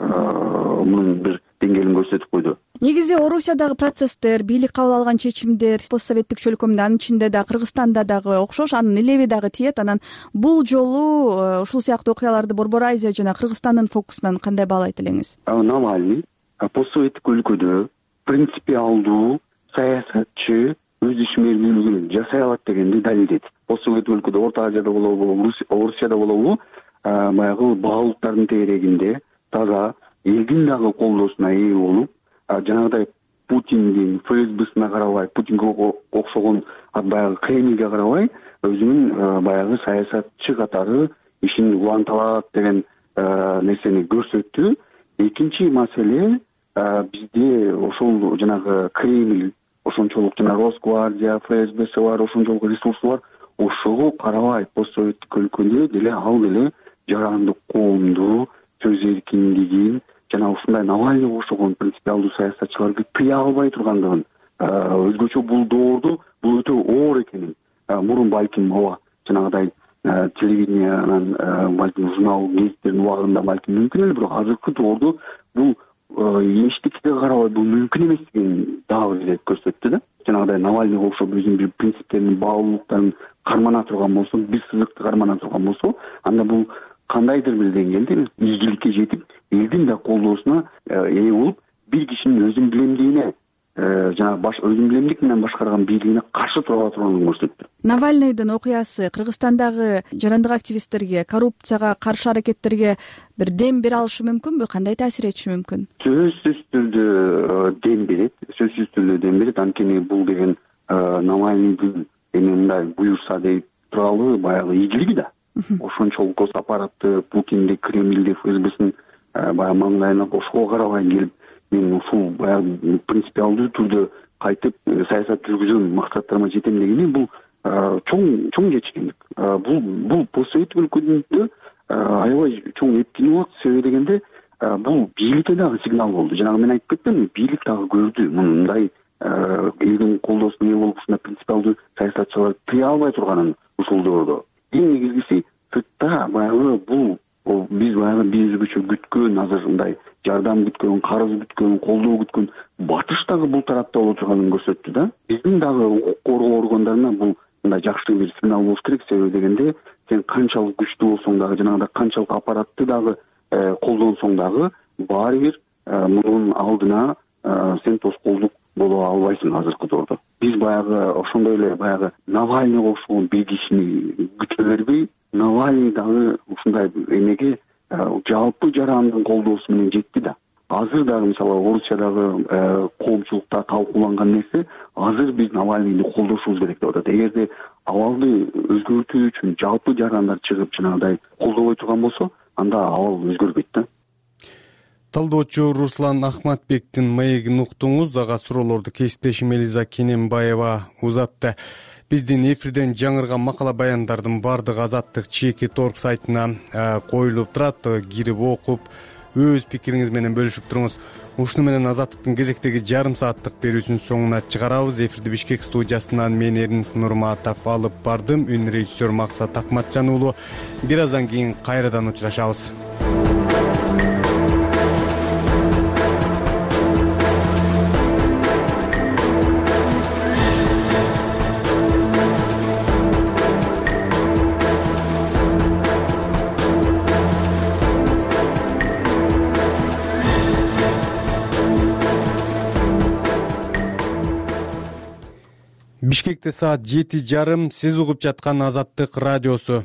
мунун бир деңгээлин көрсөтүп койду. Негизи Орусиядагы процесстер, бийлик кабыл алган чечимдер постсоветтик чөлкөмдө, анын ичинде да Кыргызстанда дагы окшош, анын илеби дагы тиет. Анан бул жолу ушул сыяктуу окуяларды Борбор Азия жана Кыргызстандын фокусунан кандай баалайт элеңиз? Навальный постсоветтик өлкөдө принципиалдуу саясатчы өз ишмердүүлүгүн жасай алат дегенди далилдеди. Постсоветтик өлкөдө, Орто Азияда болобу, Орусияда болобу, баягы баалуулуктардын тегерегинде таза элдин дагы колдоосуна ээ болуп, жанагыдай Путиндин ФСБсине карабай, Путинге окшогон баягы Кремльге карабай, өзүнүн баягы саясатчы катары ишин улантып алат деген нерсени көрсөттү. Экинчи маселе, бизде ошол жанагы Кремль, ошончолук жана Росгвардия, ФСБси бар, ошончолук ресурсу бар. Ошого карабай постсоветтик өлкөдө деле ал деле жарандык коомду, сөз эркиндигин жана ушундай Навальныйга окшогон принципиалдуу саясатчыларды тыя албай тургандыгын, өзгөчө бул доорду бул өтө оор экенин, мурун балким ооба жанагыдай телевидениянан, балким журнал гезиттердин убагында балким мүмкүн эле, бирок азыркы доордо бул эчтекеге карабай бул мүмкүн эместигин дагы бир көрсөттү да. Жанагыдай Навальныйга окшоп өзүнүн бир принциптерин, баалуулуктарын кармана турган болсо, бир сызыкты кармана турган болсо, анда бул кандайдыр бир деңгээлде ийгиликке жетип, элдин да колдоосуна ээ болуп, бир кишинин өзүн билемдигине, жана өзүн билемдик менен башкарган бийлигине каршы тура турганын көрсөттү. Навальныйдын окуясы Кыргызстандагы жарандык активисттерге, коррупцияга каршы аракеттерге бир дем бере алышы мүмкүнбү? Кандай таасир этиши мүмкүн? Сөзсүз түрдө дем берет, сөзсүз түрдө дем берет. Анткени бул деген Навальныйдын эми мындай буюрса дейт тууралуу баягы ийгилиги да. Ошончолук гос аппаратты, Путинди, Кремльди, ФСБсин баягы маңдайына ошого карабай келип, мен ушул баягы принципиалдуу түрдө кайтып саясат жүргүзөм, максаттарыма жетем дегени бул чоң чечкиндик. Бул постсоветтик өлкөдө аябай чоң эптин болот. Себеби дегенде бул бийликке дагы сигнал болду. Жанагы мен айтып кеттим, бийлик дагы көрдү мындай элдин колдоосуна ээ болуп, ушундай принципиалдуу саясатчылар тыя албай турганын ушул доордо. Эң негизгиси сыртта баягы бул биз баягы өзгөчө күткөн, азыр мындай жардам күткөн, карыз күткөн, колдоо күткөн батыш дагы бул тарапта боло турганын көрсөттү да. Биздин дагы укук коргоо органдарына бул мындай жакшы бир сигнал болуш керек. Себеби дегенде сен канчалык күчтүү болсоң дагы, жанагыдай канчалык аппаратты дагы колдонсоң дагы, баары бир мунун алдына сен тоскоолдук боло албайсың азыркы доордо. Биз баягы ошондой эле баягы Навальныйга окшогон бир кишини күтө бербей, Навальный дагы ушундай эмеге жалпы жарандын колдоосу менен жетти да. Азыр дагы мисалы Орусиядагы коомчулукта талкууланган нерсе, азыр биз Навальныйды колдошубуз керек деп атат. Эгерде абалды өзгөртүү үчүн жалпы жарандар чыгып жанагыдай колдобой турган болсо, анда абал өзгөрбөйт да. Талдоочу Руслан Ахматбектин маегин уктуңуз. Ага суроолорду кесиптешим Элиза Кененбаева узатты. Биздин эфирден жаңырган макала баяндардын баардыгы Азаттык чеки торг сайтына коюлуп турат. Кирип окуп, өз пикириңиз менен бөлүшүп туруңуз. Ушуну менен Азаттыктын кезектеги жарым сааттык берүүсүнүн соңуна чыгарабыз. Эфирди Бишкек студиясынан мен Эрнис Нурматов алып бардым. Үн режиссер Максат Акматжан уулу. Бир аздан кийин кайрадан учурашабыз. Бишкекте саат 7:30. Сиз угуп жаткан Азаттык радиосу.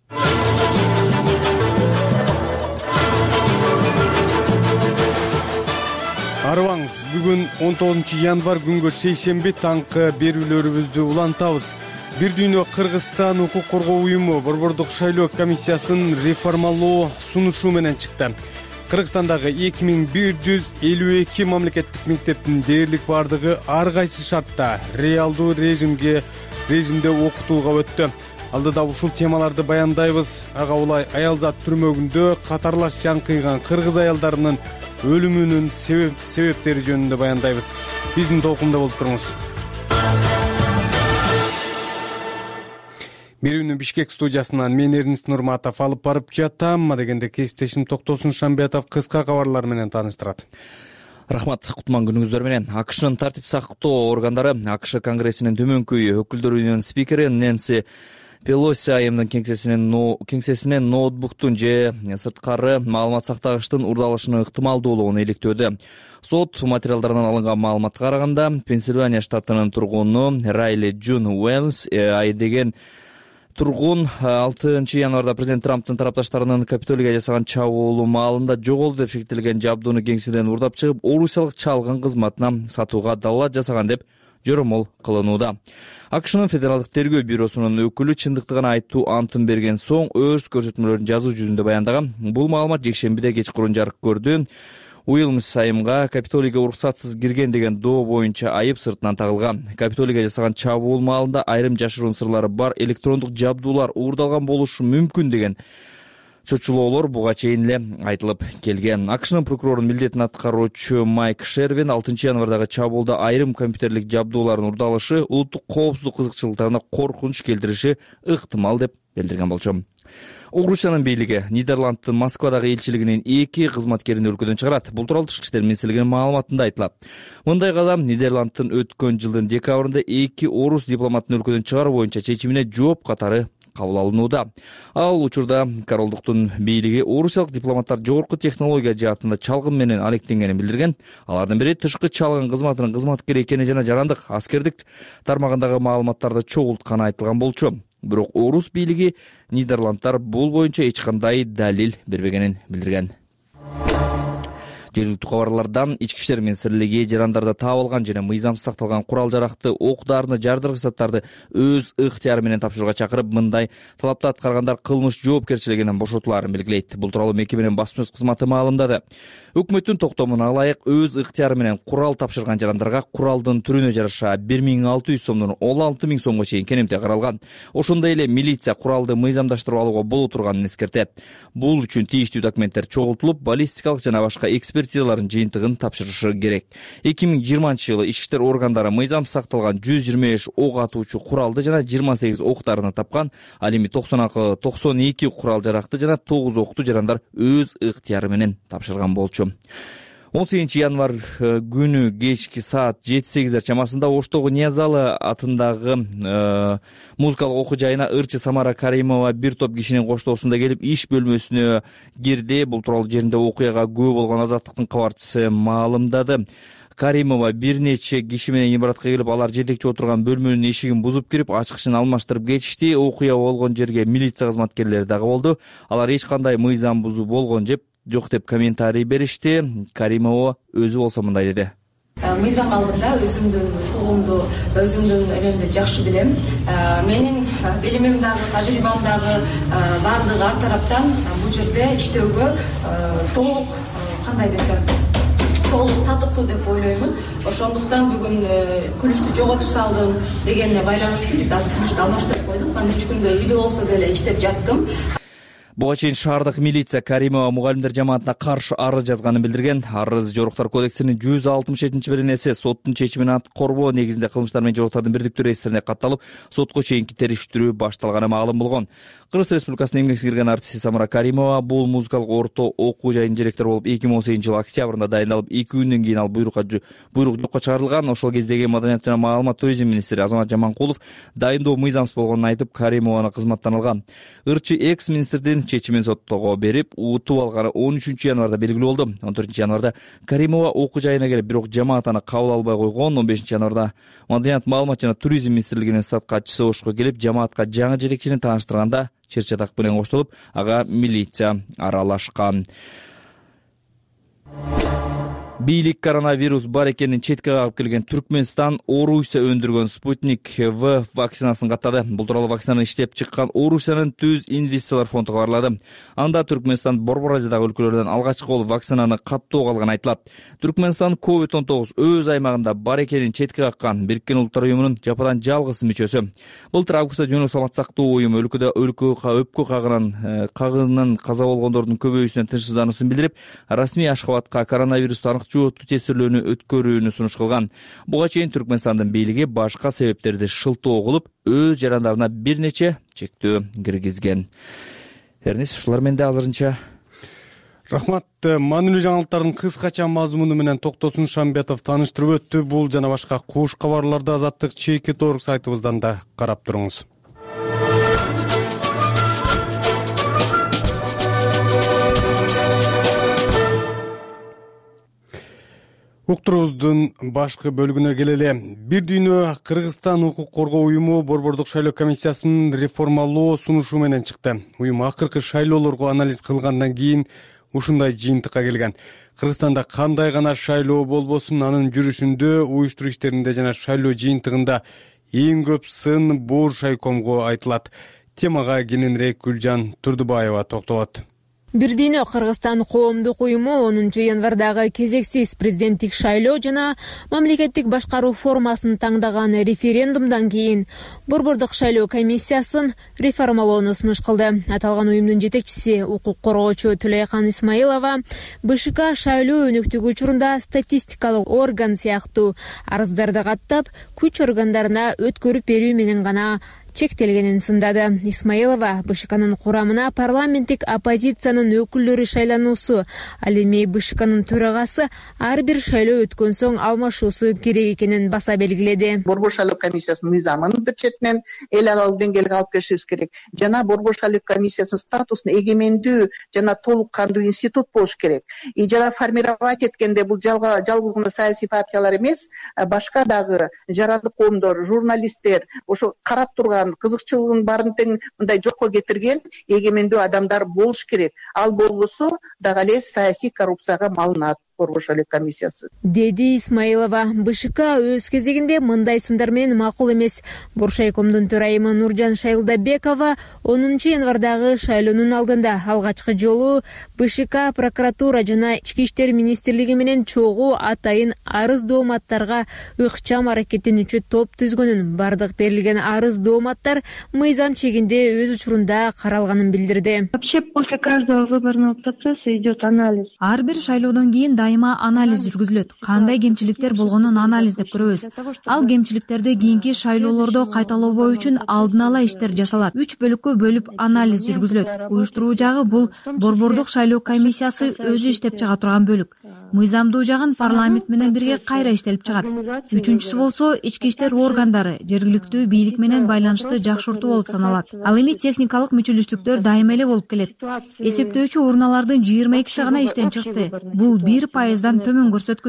Арыбаңыз, бүгүн 19 январь күнгө шейшемби таңкы берүүлөрүбүздү улантабыз. Бир дүйнө Кыргызстан укук коргоо уюму борбордук шайлоо комиссиясын реформалоо сунушу менен чыкты. Кыргызстандагы 2152 мамлекеттик мектептин дээрлик бардыгы ар кайсы шартта реалдуу режимде окутууга өттү. Алдыда ушул темаларды баяндайбыз. Ага улай аялзат түрмөгүндө катарлаш жан кыйган кыргыз аялдарынын өлүмүнүн себептери жөнүндө баяндайбыз. Биздин толкунда болуп туруңуз. Берүүнү Бишкек студиясынан мен Эрнис Нурматов алып барып жатам. Дегенде кесиптешим Токтосун Шамбетов кыска кабарлар менен тааныштырат. Рахмат, кутман күнүңүздөр менен. АКШнын тартип сактоо органдары АКШ конгрессинин төмөнкү өкүлдөрүнүн спикери Нэнси Пелоси айымдын кеңсесинен ноутбуктун же сырткары маалымат сактагычтын урдалышынын ыктымалдуулугун иликтөөдө. Сот материалдарынан алынган маалыматка караганда, Пенсильвания штатынын тургуну Райли Джун Уэллс деген тургун 6 январда президент Трамптын тарапташтарынын Капитолийге жасаган чабуулу маалында жоголду деп шектелген жабдууну кеңседен урдап чыгып, орусиялык чалгын кызматына сатууга далаат жасаган деп жоромол кылынууда. АКШнын федералдык тергөө бюросунун өкүлү чындыктыгын айтуу антын берген соң өз көрсөтмөлөрүн жазуу жүзүндө баяндаган. Бул маалымат жекшембиде кечкурун жарык көрдү. Уилмс айымга Капитолийге уруксатсыз кирген деген доо боюнча айып сыртынан тагылган. Капитолийге жасаган чабуул маалында айрым жашыруун сырлары бар электрондук жабдуулар уурдалган болушу мүмкүн деген чочулоолор буга чейин эле айтылып келген. АКШнын прокурорунун милдетин аткаруучу Майк Шервин 6 январдагы чабуулда айрым компьютерлик жабдуулардын урдалышы улуттук коопсуздук кызыкчылыктарына коркунуч келтириши ыктымал деп билдирген болчу. Орусиянын бийлиги Нидерландтын Москвадагы элчилигинин 2 кызматкерин өлкөдөн чыгарат. Бул тууралуу Тышкы иштер министрлигинин маалыматында айтылат. Мындай кадам Нидерландтын өткөн жылдын декабрында 2 орус дипломатын өлкөдөн чыгаруу боюнча чечимине жооп катары кабыл алынууда. Ал учурда королдуктун бийлиги орусиялык дипломаттар жогорку технология жаатында чалгын менен алектенгенин билдирген. Алардын бири тышкы чалгын кызматынын кызматкери экени жана жарандык аскердик тармагындагы маалыматтарды чогултканы айтылган болчу. Бирок орус бийлиги Нидерландтар бул боюнча эч кандай далил бербегенин билдирген. Жергиликтүү кабарлардан Ички иштер министрлиги жарандарда таап алган жана мыйзамсыз сакталган курал-жаракты, ок-дарыны, жардыргыч заттарды өз ыктыяры менен тапшырууга чакырып, мындай талапты аткаргандар кылмыш жоопкерчилигинен бошотулаарын белгилейт. Бул тууралуу мекеменин басма сөз кызматы маалымдады. Өкмөттүн токтомуна ылайык өз ыктыяры менен курал тапшырган жарандарга куралдын түрүнө жараша 1600 сомдон 16000 сомго чейин кенемте каралган. Ошондой эле милиция куралды мыйзамдаштырып алууга боло турганын эскертет. Бул үчүн тийиштүү документтер чогултулуп, баллистикалык жана башка экспертизалардын жыйынтыгын тапшырышы керек. 2020-жылы ички иштер органдары мыйзамсыз сакталган 125 ок атуучу куралды жана 28 октарыны тапкан. Ал эми 92 курал-жаракты жана 9 окту жарандар өз ыктыяры менен тапшырган болчу. 18 январь күнү кечки саат 7-8 чамасында Оштогу Ниязалы атындагы музыкалык окуу жайына ырчы Самара Каримова бир топ кишинин коштоосунда келип иш бөлмөсүнө кирди. Бул тууралуу жеринде окуяга күбө болгон Азаттыктын кабарчысы маалымдады. Каримова бир нече киши менен имаратка келип, алар жетекчи отурган бөлмөнүн эшигин бузуп кирип, ачкычын алмаштырып кетишти. Окуя болгон жерге милиция кызматкерлери дагы болду. Алар эч кандай мыйзам бузуу болгон жок деп комментарий беришти. Каримова өзү болсо мындай деди. Мыйзам алдында өзүмдүн укугумду, өзүмдүн эмемди жакшы билем. Менин билимим дагы, тажрыйбам дагы бардыгы ар тараптан бул жерде иштөөгө толук кандай десем толук татыктуу деп ойлоймун. Ошондуктан бүгүн күлүштү жоготуп салдым дегенге байланыштуу биз азыр күлүштү алмаштырып койдук. Анан 3 күндөр үйдө болсо деле иштеп жаттым. Буга чейин шаардык милиция Каримова мугалимдер жамаатына каршы арыз жазганын билдирген. Арыз Жоруктар кодексинин 167-беренеси соттун чечимин корбоо негизинде кылмыштар менен жоруктардын бирдиктүү реестрине катталып, сотко чейинки териштирүү башталганы маалым болгон. Кыргыз Республикасынын эмгек сиңирген артисти Самара Каримова бул музыкалык орто окуу жайынын директору болуп 2018-жылы октябрында дайындалып, 2 күндөн кийин ал буйрук жокко чыгарылган. Ошол кездеги Маданият жана маалымат туризм министри Азамат Жаманкулов дайындоо мыйзамсыз болгонун айтып, Каримованы кызматтан алган. Ырчы экс-министрдин чечимин соттого берип, утуп алганы 13 январда белгилүү болду. 14 январда Каримова окуу жайына келип, бирок жамаат аны кабыл албай койгон. 15 январда Маданият маалымат жана туризм министрлигинин стат катчысы Ошко келип, жамаатка жаңы жетекчини тааныштырганда чыр чатак менен коштолуп, ага милиция аралашкан. Бийлик коронавирус бар экенин четке кагып келген Түркмөнстан Орусия өндүргөн Спутник В вакцинасын каттады. Бул тууралуу вакцинаны иштеп чыккан Орусиянын Түз инвестициялар фонду кабарлады. Анда Түркмөнстан Борбор Азиядагы өлкөлөрдөн алгачкы болуп вакцинаны каттоого алганы айтылат. Түркмөнстан COVID-19 өз аймагында бар экенин четке каккан Бириккен Улуттар уюмунун жападан жалгыз мүчөсү. Былтыр августта Дүйнөлүк саламат сактоо уюму өлкөдө өпкө кагынан каза болгондордун көбөйүүсүнөн тынчсыздануусун билдирип, расмий Ашхабадка коронавирусту жоготуу тестирлөөнү өткөрүүнү сунуш кылган. Буга чейин Түркмөнстандын бийлиги башка себептерди шылтоо кылып, өз жарандарына бир нече чектөө киргизген. Эрнис, ушулар менен азырынча. Рахмат. Маанилүү жаңылыктардын кыскача мазмуну менен Токтосун Шамбетов тааныштырып өттү. Бул жана башка куш кабарларды Азаттык Чейки.org сайтыбыздан да карап туруңуз. Уктурубуздун башкы бөлүгүнө келели. Бир дүйнө Кыргызстан укук коргоо уюму Борбордук шайлоо комиссиясынын реформалоо сунушу менен чыкты. Уюм акыркы шайлоолорго анализ кылгандан кийин ушундай жыйынтыкка келген. Кыргызстанда кандай гана шайлоо болбосун, анын жүрүшүндө, уюштуруу иштеринде жана шайлоо жыйынтыгында эң көп сын Бор шайкомго айтылат. Темага кененирээк Гүлжан Турдубаева токтолот. Бир дүйнө Кыргызстан коомдук уюму 10 январдагы кезексиз президенттик шайлоо жана мамлекеттик башкаруу формасын таңдаган референдумдан кийин Борбордук шайлоо комиссиясын реформалоону сунуш кылды. Аталган уюмдун жетекчиси укук коргоочу Төлөйкан Исмаилова БШК шайлоо өнүктүгү учурунда статистикалык орган сыяктуу арыздарды каттап, күч органдарына өткөрүп берүү менен гана чектелгенин сындады. Исмаилова БШКнын курамына парламенттик оппозициянын өкүлдөрү шайлануусу, ал эми БШКнын төрагасы ар бир шайлоо өткөн соң алмашуусу керек экенин баса белгиледи. Борбор шайлоо комиссиясынын мыйзамын бир четинен эл аралык деңгээлге алып келишибиз керек. Жана Борбор шайлоо комиссиясынын статусун эгемендүү жана толук кандуу институт болуш керек. Жана формировать эткенде бул жалгыз гана саясий партиялар эмес, башка дагы жарандык коомдор, журналисттер, ошо карап турган кызыкчылыгын баарын тең мындай жокко кетирген эгемендүү адамдар болуш керек. Ал болбосо дагы эле саясий коррупцияга малынат Борбор шайлоо комиссиясы, деди Исмаилова. БШК өз кезегинде мындай сындар менен макул эмес. Боршайкомдун төрайымы Нуржан Шайлдабекова 10 январдагы шайлоонун алдында алгачкы жолу БШК прокуратура жана Ички иштер министрлиги менен чогуу атайын арыз дооматтарга ыкчам аракеттенүүчү топ түзгөнүн, бардык берилген арыз дооматтар мыйзам чегинде өз учурунда каралганын билдирди. Вообще после каждого выборного процесса идет анализ. Ар бир шайлоодон кийин дайыма анализ жүргүзүлөт. Кандай кемчиликтер болгонун анализдеп көрөбүз. Ал кемчиликтерди кийинки шайлоолордо кайталабоо үчүн алдын ала иштер жасалат. 3 бөлүккө бөлүп анализ жүргүзүлөт. Уюштуруу жагы бул Борбордук шайлоо комиссиясы өзү иштеп чыга турган бөлүк. Мыйзамдуу жагын парламент менен бирге кайра иштелип чыгат. Үчүнчүсү болсо ички иштер органдары жергиликтүү бийлик менен байланышты жакшыртуу болуп саналат. Ал эми техникалык мүчөлүштүктөр дайыма эле болуп келет. Эсептөөчү урналардын 22си гана иштен чыкты. Бул 1%дан төмөн көрсөткүч.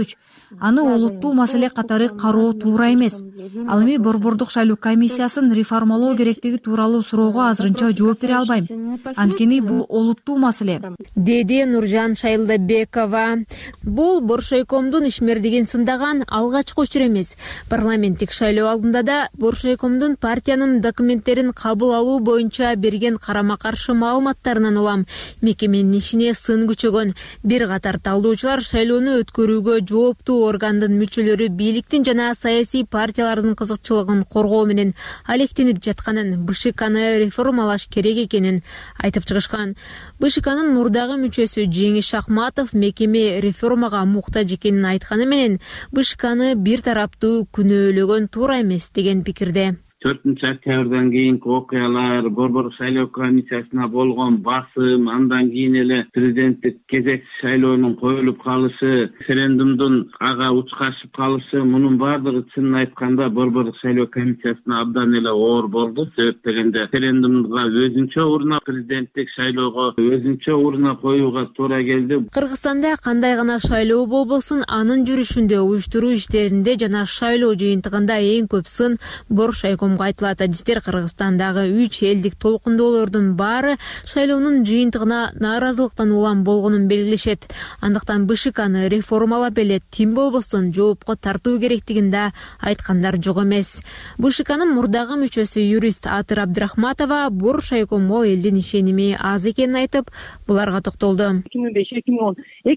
аны олуттуу маселе катары кароо туура эмес. Ал эми Борбордук шайлоо комиссиясын реформалоо керектиги тууралуу суроого азырынча жооп бере албайм. Анткени бул олуттуу маселе, деди Нуржан Шайлдабекова. Бул Боршайкомдун ишмердигин сындаган алгачкы учур эмес. Парламенттик шайлоо алдында да Боршайкомдун партиянын документтерин кабыл алуу боюнча берген карама-каршы маалыматтарынан улам мекеменин ишине сын күчөгөн. Бир катар талдоочулар шайлоону өткөрүүгө жооптуу органдын мүчөлөрү бийликтин жана саясий партиялардын кызыкчылыгын коргоо менен алектенип жатканын, БШКны реформалаш керек экенин айтып чыгышкан. БШКнын мурдагы мүчөсү Жеңиш Шахматов мекеме реформага муктаж экенин айтканы менен БШКны бир тараптуу күнөөлөгөн туура эмес деген пикирде. 4-октябрдан кийинки окуялар, Борбордук шайлоо комиссиясына болгон басым, андан кийин эле президенттик кезек шайлоонун коюлуп калышы, референдумдун ага учкашып калышы, мунун баардыгы чынын айтканда Борбордук шайлоо комиссиясына абдан эле оор болду. Себеп дегенде референдумга өзүнчө урна, президенттик шайлоого өзүнчө урна коюуга туура келди. Кыргызстанда кандай гана шайлоо болбосун, анын жүрүшүндө, уюштуруу иштеринде жана шайлоо жыйынтыгында эң көп сын Боршайком айтылат. Адистер Кыргызстандагы 3 элдик толкундоолордун баары шайлоонун жыйынтыгына нааразылыктан улам болгонун белгилешет. Андыктан БШКны реформалап эле тим болбостон жоопко тартуу керектигин да айткандар жок эмес. БШКнын мурдагы мүчөсү юрист Атыр Абдрахматова Боршайкомго элдин ишеними аз экенин айтып, буларга токтолду. 2005-2010,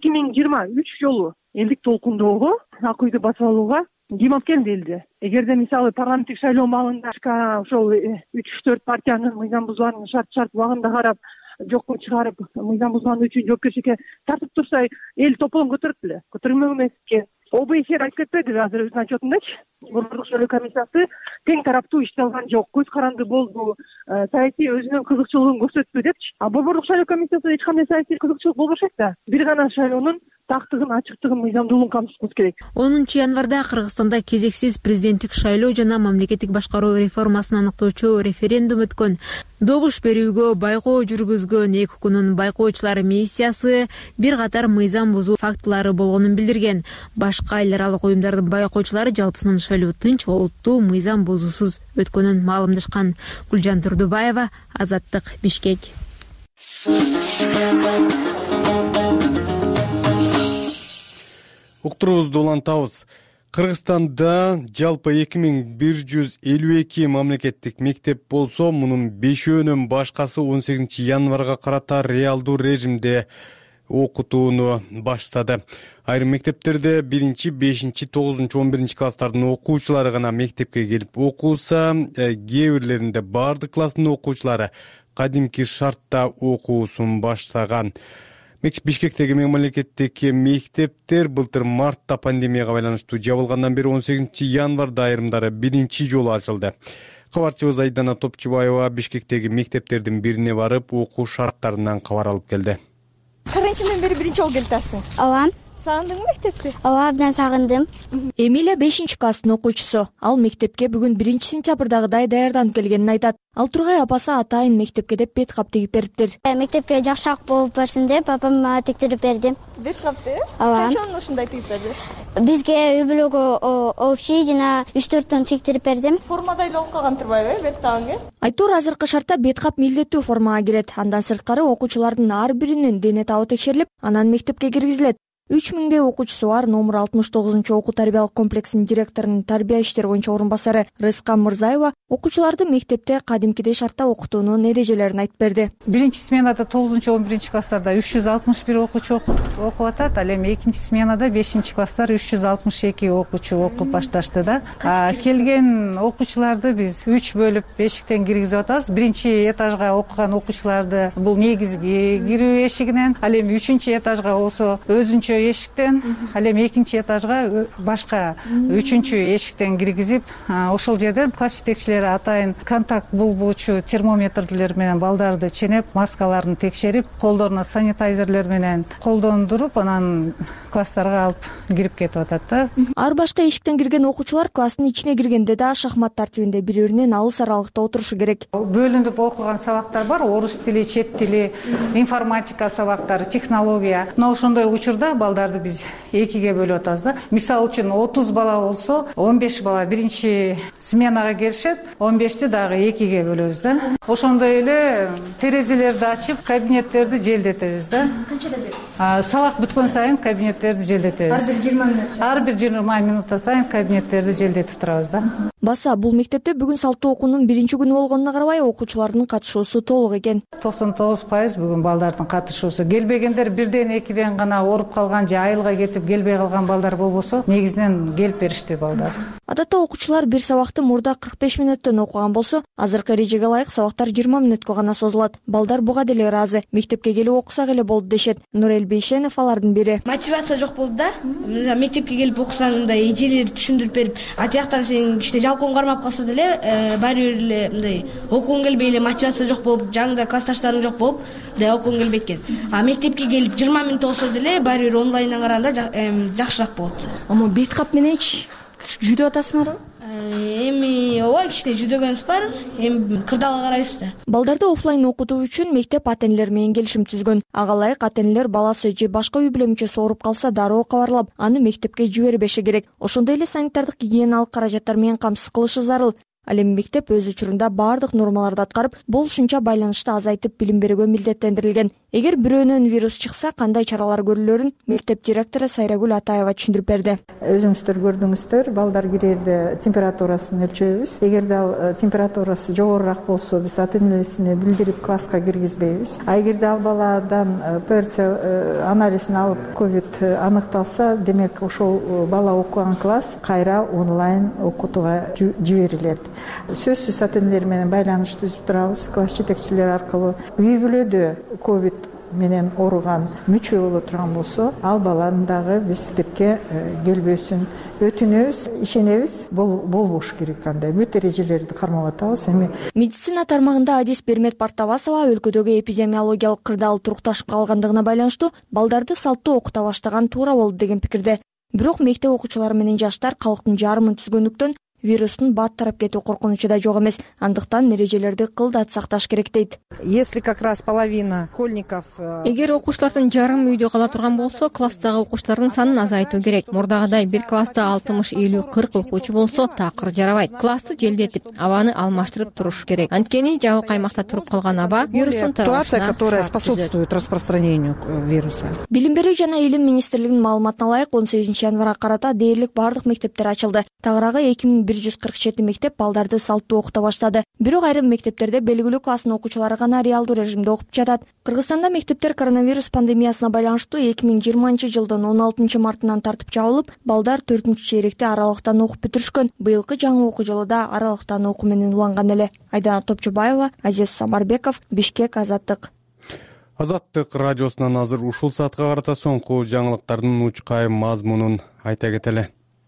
2023 жолу элдик толкундоого ак үйдү басып алууга ким алып келди элди? Эгерде мисалы парламенттик шайлоо маалында ошол 3-4 партиянын мыйзам бузууларын шарт убагында карап жокко чыгарып, мыйзам бузган үчүн жоопкерчиликке тартып турса, эл тополон көтөрөт беле? Көтөрмөк эмес экен. ОБС айтып кетпедиби азыр өзүнүн отчетундачы? Борбордук шайлоо комиссиясы тең тараптуу иштелген жок, көз каранды болду, саясий өзүнүн кызыкчылыгын көрсөттү депчи. А Борбордук шайлоо комиссиясында эч кандай саясий кызыкчылык болбошойт да. Бир гана шайлоонун тактыгын, ачыктыгын, мыйзамдуулугун камсыз керек. 10 январда Кыргызстанда кезексиз президенттик шайлоо жана мамлекеттик башкаруу реформасын аныктоочу референдум өткөн. Добуш берүүгө байкоо жүргүзгөн ЭКУКнун байкоочулар миссиясы бир катар мыйзам бузуу фактылары болгонун билдирген. Башка эл аралык уюмдардын байкоочулары жалпысынан шайлоо тынч, олуттуу, мыйзам бузуусуз өткөнүн маалымдашкан. Гүлжан Турдубаева, Азаттык, Бишкек. Уктуруубузду улантабыз. Кыргызстанда жалпы 2152 мамлекеттик мектеп болсо, мунун 5өөнүн башкасы 18 январга карата реалдуу режимде окутууну баштады. Айрым мектептерде 1, 5, 9, 11 класстардын окуучулары гана мектепке келип окуса, кээ бирлеринде баардык класстын окуучулары кадимки шартта окуусун баштаган. Бишкектеги мамлекеттик мектептер былтыр мартта пандемияга байланыштуу жабылгандан бери 18 январда айрымдары биринчи жолу ачылды. Кабарчыбыз Айдана Топчубаева Бишкектеги мектептердин бирине барып, окуу шарттарынан кабар алып келди. Карантинден бери биринчи жолу келип атасың? Ооба. Сагындыңбы мектепти? Ооба, абдан сагындым. Эмилия 5-класстын окуучусу. Ал мектепке бүгүн 1-сентябрдагыдай даярданып келгенин айтат. Ал Тургай апасы атайын мектепке деп бет кап тигип бериптир. Мектепке жакшыраак болуп барсын деп апам тиктирип берди. Бет капты? Ооба. Качан ушундай тигип берди? Бизге үй бүлөгө общий жана 3-4 тон тиктирип бердим. Формада эле окуп калган турбайбы бет табыңы? Айтор азыркы шартта бет кап милдеттүү формага кирет. Андан сырткары окуучулардын ар биринин дене табы текшерилип, анан мектепке киргизилет. 3000 окуучусу бар номер 69-окуу тарбиялык комплексинин директорунун тарбия иштери боюнча орун басары Рыскан Мырзаева окуучуларды мектепте кадимкидей шартта окутуунун эрежелерин айтып берди. Биринчи сменада 9-11 класстарда 361 окуучу окуп атат, ал эми экинчи сменада 5-класстар 362 окуучу окуп башташты да. Келген окуучуларды биз 3 бөлүп эшиктен киргизип атабыз. Биринчи этажга окуган окуучуларды бул негизги кирүү эшигинен, ал эми 3-чү этажга болсо өзүнчө эшиктен, ал эми экинчи этажга башка 3-чү эшиктен киргизип, ошол жерден класс жетекчилери атайын контакт булбуучу термометрлер менен балдарды ченеп, маскаларын текшерип, колдоруна санитайзерлер менен колдондуруп, анан класстарга алып кирип кетип атат да. Ар башка эшиктен кирген окуучулар класстын ичине киргенде да шахмат тартибинде бири-биринен алыс аралыкта отурушу керек. Бөлүнүп окуган сабактар бар, орус тили, чет тили, информатика сабактары, технология. Но ошондой учурда балдарды биз 2-ге бөлүп атабыз да. Мисалы үчүн 30 бала болсо 15 бала биринчи сменага келишет, 15ти дагы 2-ге бөлөбүз да. Ошондой эле терезелерди ачып, кабинеттерди желдетебиз да. Канчада бер? Сабак бүткөн сайын кабинеттерди желдетебиз. Ар бир 20 минутта сайын кабинеттерди желдетип турабыз да. Баса бул мектепте бүгүн салттуу окуунун биринчи күнү болгонуна карабай, окуучулардын катышуусу толук экен. 99% бүгүн балдардын катышуусу. Келбегендер 1-2 гана ооруп калган же айылга кетип келбей калган балдар болбосо, негизинен келип беришти балдар. Адатта окуучулар бир сабакты мурда 45 мүнөттөн окуган болсо, азыркы эрежеге ылайык сабактар 20 мүнөткө гана созулат. Балдар буга деле ыраазы. Мектепке келип окусак эле болду дешет. Нурел Бейшенов алардын бири. Мотивация жок болду да. Мектепке келип окусаң, мындай эжелер түшүндүрүп берип, атыяктан сен кичине жалкоон кармап калса деле, баары бир эле мындай окугуң келбей эле, мотивация жок болуп, жаныңда классташтарың жок болуп, мындай окугуң келбей экен. Мектепке келип 20 мүнөт болсо деле, баары бир онлайндан караганда жакшыраак болот. Ама бет кап мененчи жүдөп атасыңарбы? Эми ооба, кичине жүдөгөнүбүз бар, эми кырдаалга карайбыз да. Балдарды офлайн окутуу үчүн мектеп ата-энелер менен келишим түзгөн. Ага ылайык ата-энелер баласы же башка үй бүлө ооруп калса дароо кабарлап, аны мектепке жибербеши керек. Ошондой эле санитардык гигиеналык каражаттар менен камсыз кылышы зарыл. Ал эми мектеп өз учурунда баардык нормаларды аткарып, болушунча байланышты азайтып билим берүүгө милдеттендирилген. Эгер бирөөнөн вирус чыкса, кандай чаралар көрүлөрүн мектеп директору Сайрагүл Атаева түшүндүрүп берди. Өзүңүздөр көрдүңүздөр, балдар кирерде температурасын өлчөйбүз. Эгерде ал температурасы жогорураак болсо, биз ата-энесине билдирип класска киргизбейбиз. Эгерде ал баладан ПЦР анализин алып ковид аныкталса, демек ошол бала окуган класс кайра онлайн окутууга жиберилет. Сөзсүз ата-энелер менен байланыш түзүп турабыз, класс жетекчилери аркылуу. Үй бүлөдө ковид менен ооруган мүчө боло турган болсо, ал баланы дагы биз мектепке келбөсүн өтүнөбүз, ишенебиз. Болбош керек кандай бүт эрежелерди кармап атабыз. Эми медицина тармагында Адис Бермет Партабасова өлкөдөгү эпидемиологиялык кырдаал турукташып калгандыгына байланыштуу балдарды салттуу окута баштаган туура болду деген пикирде. Бирок мектеп окуучулары менен жаштар калктын жарымын түзгөндүктөн вирустун бат тарап кетүү коркунучу да жок эмес. Андыктан эрежелерди кылдат сакташ керек дейт. Если как раз половина школьников... Эгер окуучулардын жарым үйдө кала турган болсо, класстагы окуучулардын санын азайтуу керек. Мурдагыдай бир класста 60, 50, 40 окуучу болсо, такыр жарабайт. Классты желдетип, абаны алмаштырып туруш керек. Анткени жабык аймакта туруп калган аба вирустун таралышына ситуация, которая способствует распространению вируса. Билим берүү жана илим министрлигинин маалыматына ылайык 18 январга карата дээрлик бардык мектептер ачылды. Тагыраагы 2147 мектеп балдарды салттуу окута баштады. Бирок айрым мектептерде белгилүү класстын окуучулары гана реалдуу режимде окуп жатат. Кыргызстанда мектептер коронавирус пандемиясына байланыштуу 2020 жылдын 16 мартынан тартып жабылып, балдар 4-чейректе аралыктан окуп бүтүрүшкөн. Быйылкы жаңы окуу жылында аралыктан окуу менен уланган эле. Айдана Топчубаева, Азиз Самарбеков, Бишкек, Азаттык. Азаттык радиосунан азыр ушул саатка карата соңку жаңылыктардын учкай мазмунун айта кетели.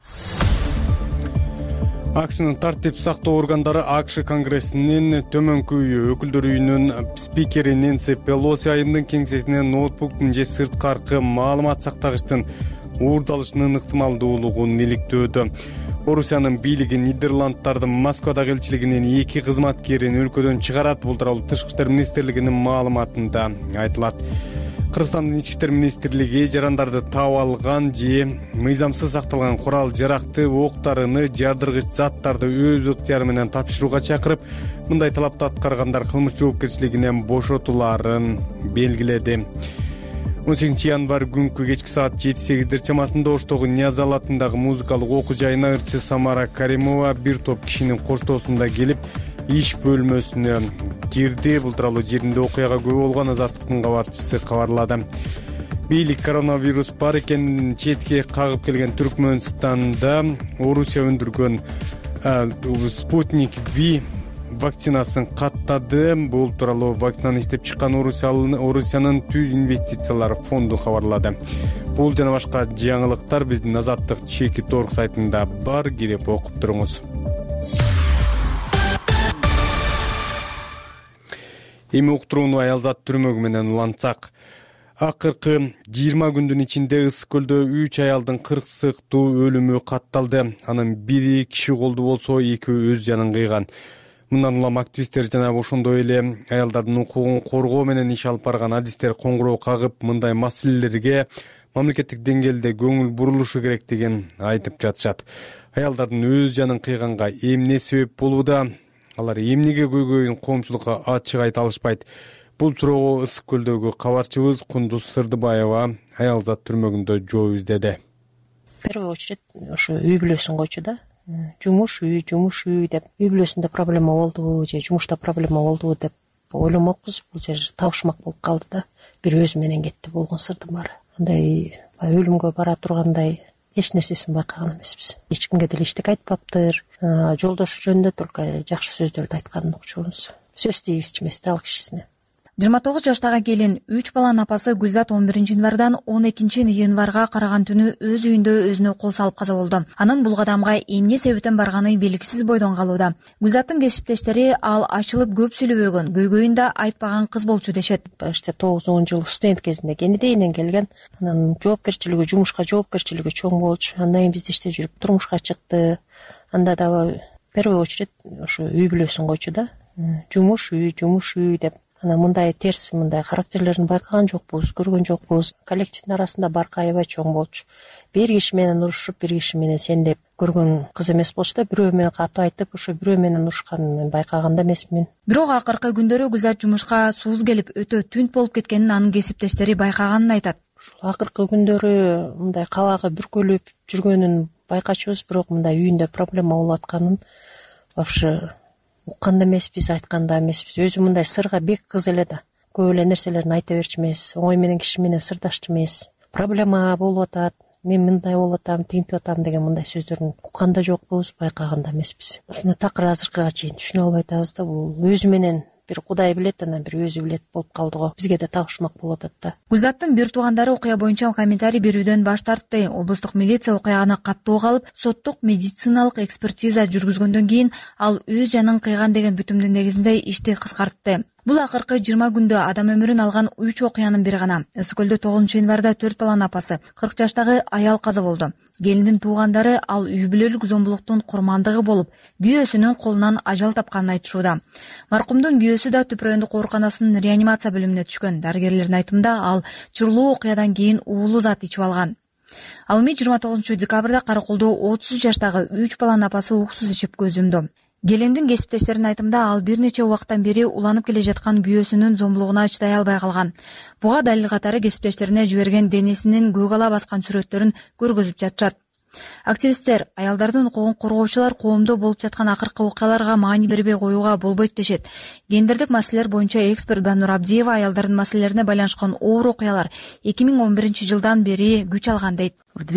АКШнын тартип сактоо органдары АКШ конгрессинин төмөнкү үйү өкүлдөр үйүнүн спикери Нэнси Пелоси айымдын кеңсесинен ноутбуктун же сырткаркы маалымат сактагычтын уурдалышынын ыктымалдуулугун иликтөөдө. Орусиянын бийлиги Нидерланддардын Москвадагы элчилигинин 2 кызматкерин өлкөдөн чыгарат. Бул тууралуу Тышкы иштер министрлигинин маалыматында айтылат. Кыргызстандын Ички иштер министрлиги жарандарды таап алган же мыйзамсыз сакталган курал жаракты, октарыны, жардыргыч заттарды өз ыктыяры менен тапшырууга чакырып, мындай талапты аткаргандар кылмыш жоопкерчилигинен бошотуларын белгиледи. 18 январь күнкү кечки саат 7-8 чамасында Оштогу Нияз алатындагы музыкалык окуу жайына ырчы Самара Каримова бир топ кишинин коштоосунда келип, иш бөлмөсүнө кирди. Бул тууралуу жеринде окуяга күбө болгон Азаттыктын кабарчысы кабарлады. Бийлик коронавирус бар экенин четке кагып келген Түркмөнстанда Орусия өндүргөн Спутник V вакцинасын каттады. Бул тууралуу вакцинаны иштеп чыккан Орусиянын Түз инвестициялар фонду кабарлады. Бул жана башка жаңылыктар биздин Азаттык Чеки.org сайтында бар, кирип окуп туруңуз. Эми уктурууну аялзат түрмөгү менен улантсак. Акыркы 20 күндүн ичинде Ысык көлдө 3 аялдын кырсыктуу өлүмү катталды. Анын бири киши колду болсо, экөө өз жанын кыйган. Мындан улам активисттер жана ошондой эле аялдардын укугун коргоо менен иш алып барган адистер коңгуроо кагып, мындай маселелерге мамлекеттик деңгээлде көңүл бурулушу керек деген айтып жатышат. Аялдардын өз жанын кыйганга эмне себеп болууда? Алар эмнеге көйгөйүн коомчулукка ачык айта алышпайт? Бул суроого Ысык көлдөгү кабарчыбыз Кундуз Сырдыбаева аялзат түрмөгүндө жооп издеди. В первую очередь ошо үй бүлөсүн койчу да. Жумуш үй деп үй бүлөсүндө проблема болдубу же жумушта проблема болдубу деп ойломокпуз. Бул жер табышмак болуп калды да. Бир өзү менен кетти болгон сырдын баары. Андай өлүмгө бара тургандай эч нерсесин байкаган эмеспиз. Эч кимге деле эчтеке айтпаптыр. Жолдошу жөнүндө только жакшы сөздөрдү айтканын угучубуз. Сөз тийгизчү эмес да ал кишисине. 29 жаштагы келин 3 баланын апасы Гүлзат 11 январдан 12 январга караган түнү өз үйүндө өзүнө кол салып каза болду. Анын бул кадамга эмне себептен барганы белгисиз бойдон калууда. Гүлзаттын кесиптештери ал ачылып көп сүйлөбөгөн, көйгөйүн да айтпаган кыз болчу дешет. 9-10 жыл студент кезинде Кенедейден келген. Анан жоопкерчилиги, жумушка жоопкерчилиги чоң болчу. Андан кийин биз иште жүрүп турмушка чыкты. Анда да в первую очередь ошо үй бүлөсүн койчу да. Жумуш үй деп. Анан мындай терс, мындай характерлерин байкаган жокпуз, көргөн жокпуз. Коллективдин арасында баркы аябай чоң болчу. Бир киши менен урушуп, бир киши менен сендеп көргөн кыз эмес болчу да. Бирөө менен катуу айтып, ошо бирөө менен урушканын мен байкаган да эмесмин. Бирок акыркы күндөрү Гүлзат жумушка сууз келип, өтө түнт болуп кеткенин анын кесиптештери байкаганын айтат. Ушул акыркы күндөрү мындай кабагы бүркөлүп жүргөнүн байкачубуз, бирок мындай үйүндө проблема болуп атканын вообще уккан да эмеспиз, айткан да эмеспиз. Өзү мындай сырга бек кыз эле да. Көп эле нерселерин айта берчү эмес, оңой менен киши менен сырдашчу эмес. Проблема болуп атат, мен мындай болуп атам, тинтип атам деген мындай сөздөрүн уккан да жокпуз, байкаган да эмеспиз. Ушуну такыр азыркыга чейин түшүнө албай атабыз да. Бул өзү менен бир Кудай билет, анан бир өзү билет болуп калды го. Бизге да табышмак болуп атат да. Гүлзаттын бир туугандары окуя боюнча комментарий берүүдөн баш тартты. Облустук милиция окуяны каттоого алып, соттук медициналык экспертиза жүргүзгөндөн кийин ал өз жанын кыйган деген бүтүмдүн негизинде ишти кыскартты. Бул акыркы 20 күндө адам өмүрүн алган 3 окуянын бири гана. Ысык көлдө 9 январда 4 баланын апасы 40 жаштагы аял каза болду. Келиндин туугандары ал үй бүлөлүк зомбулуктун курмандыгы болуп, күйөөсүнүн колунан ажал тапканын айтышууда. Маркумдун күйөөсү да Түп райондук ооруканасынын реанимация бөлүмүнө түшкөн. Дарыгерлердин айтымында ал чырлуу окуядан кийин уулуу зат ичип алган. Ал эми 29 декабрда Караколдо 30 жаштагы 3 баланын апасы уксуз ичип көз жумду. Келиндин кесиптештеринин айтымында ал бир нече убакыттан бери уланып келе жаткан күйөөсүнүн зомбулугуна чыдай албай калган. Буга далил катары кесиптештерине жиберген денесинин көк ала баскан сүрөттөрүн көргөзүп жатышат. Активисттер аялдардын укугун коргоочулар коомдо болуп жаткан акыркы окуяларга маани бербей коюуга болбойт дешет. Гендердик маселелер боюнча эксперт Банур Абдиева аялдардын маселелерине байланышкан оор окуялар 2011 жылдан бери күч алган дейт. В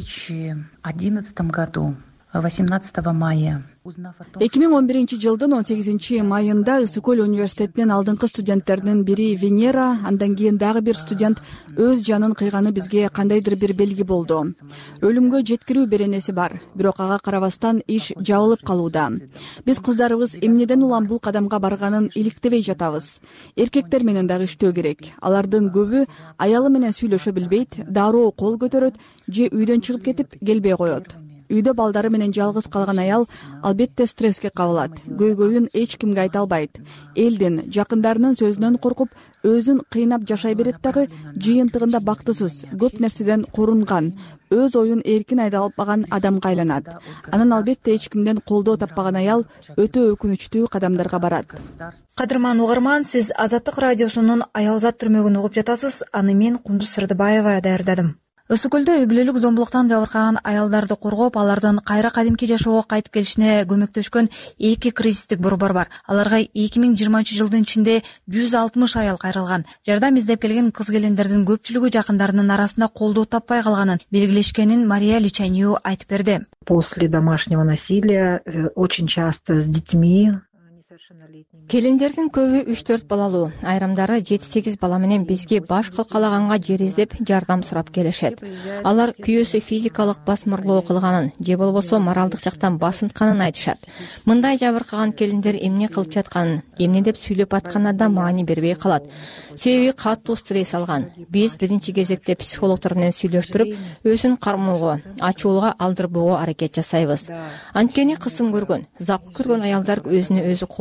2011 году 18 мая 2011 жылдын 18 майында Ысык көл университетинин алдыңкы студенттеринин бири Венера, андан кийин дагы бир студент өз жанын кыйганы бизге кандайдыр бир белги болду. Өлүмгө жеткирүү беренеси бар, бирок ага карабастан иш жабылып калууда. Биз кыздарыбыз эмнеден улам бул кадамга барганын иликтебей жатабыз. Эркектер менен дагы иштөө керек. Алардын көбү аялы менен сүйлөшө билбейт, дароо кол көтөрөт же үйдөн чыгып кетип келбей коет. Үйдө балдары менен жалгыз калган аял албетте стресске кабылат. Көйгөйүн эч кимге айта албайт. Элдин, жакындарынын сөзүнөн коркуп, өзүн кыйнап жашай берет дагы, жыйынтыгында бактысыз, көп нерседен корунган, өз оюн эркин айта албаган адамга айланат. Анан албетте эч кимден колдоо таппаган аял өтө өкүнүчтүү кадамдарга барат. Кадырман угарман, сиз Азаттык радиосунун Аялзат түрмөгүн угуп жатасыз. Аны мен Кундуз Сырдыбаева даярдадым. Ысык көлдө үй бүлөлүк зомбулуктан жабыркаган аялдарды коргоп, алардын кайра кадимки жашоого кайтып келишине көмөктөшкөн 2 кризистик борбор бар. Аларга 2020 жылдын ичинде 160 аял кайрылган. Жардам издеп келген кыз-келиндердин көпчүлүгү жакындарынын арасында колдоо таппай калганын белгилешкенин Мария Личанью айтып берди. После домашнего насилия очень часто с детьми. Келиндердин көбү 3-4 балалуу, айрымдары 7-8 бала менен бизге баш калкалаганга жер издеп жардам сурап келишет. Алар күйөөсү физикалык басмырлоо кылганын же болбосо моралдык жактан басынтканын айтышат. Мындай жабыркаган келиндер эмне кылып жатканын, эмне деп сүйлөп атканына да маани бербей калат. Себеби катуу стресс алган. Биз биринчи кезекте психологдор менен сүйлөштүрүп, өзүн кармоого, ачуулга алдырбоого аракет жасайбыз. Анткени кысым көргөн, запкы көргөн аялдар өзүнө өзү кол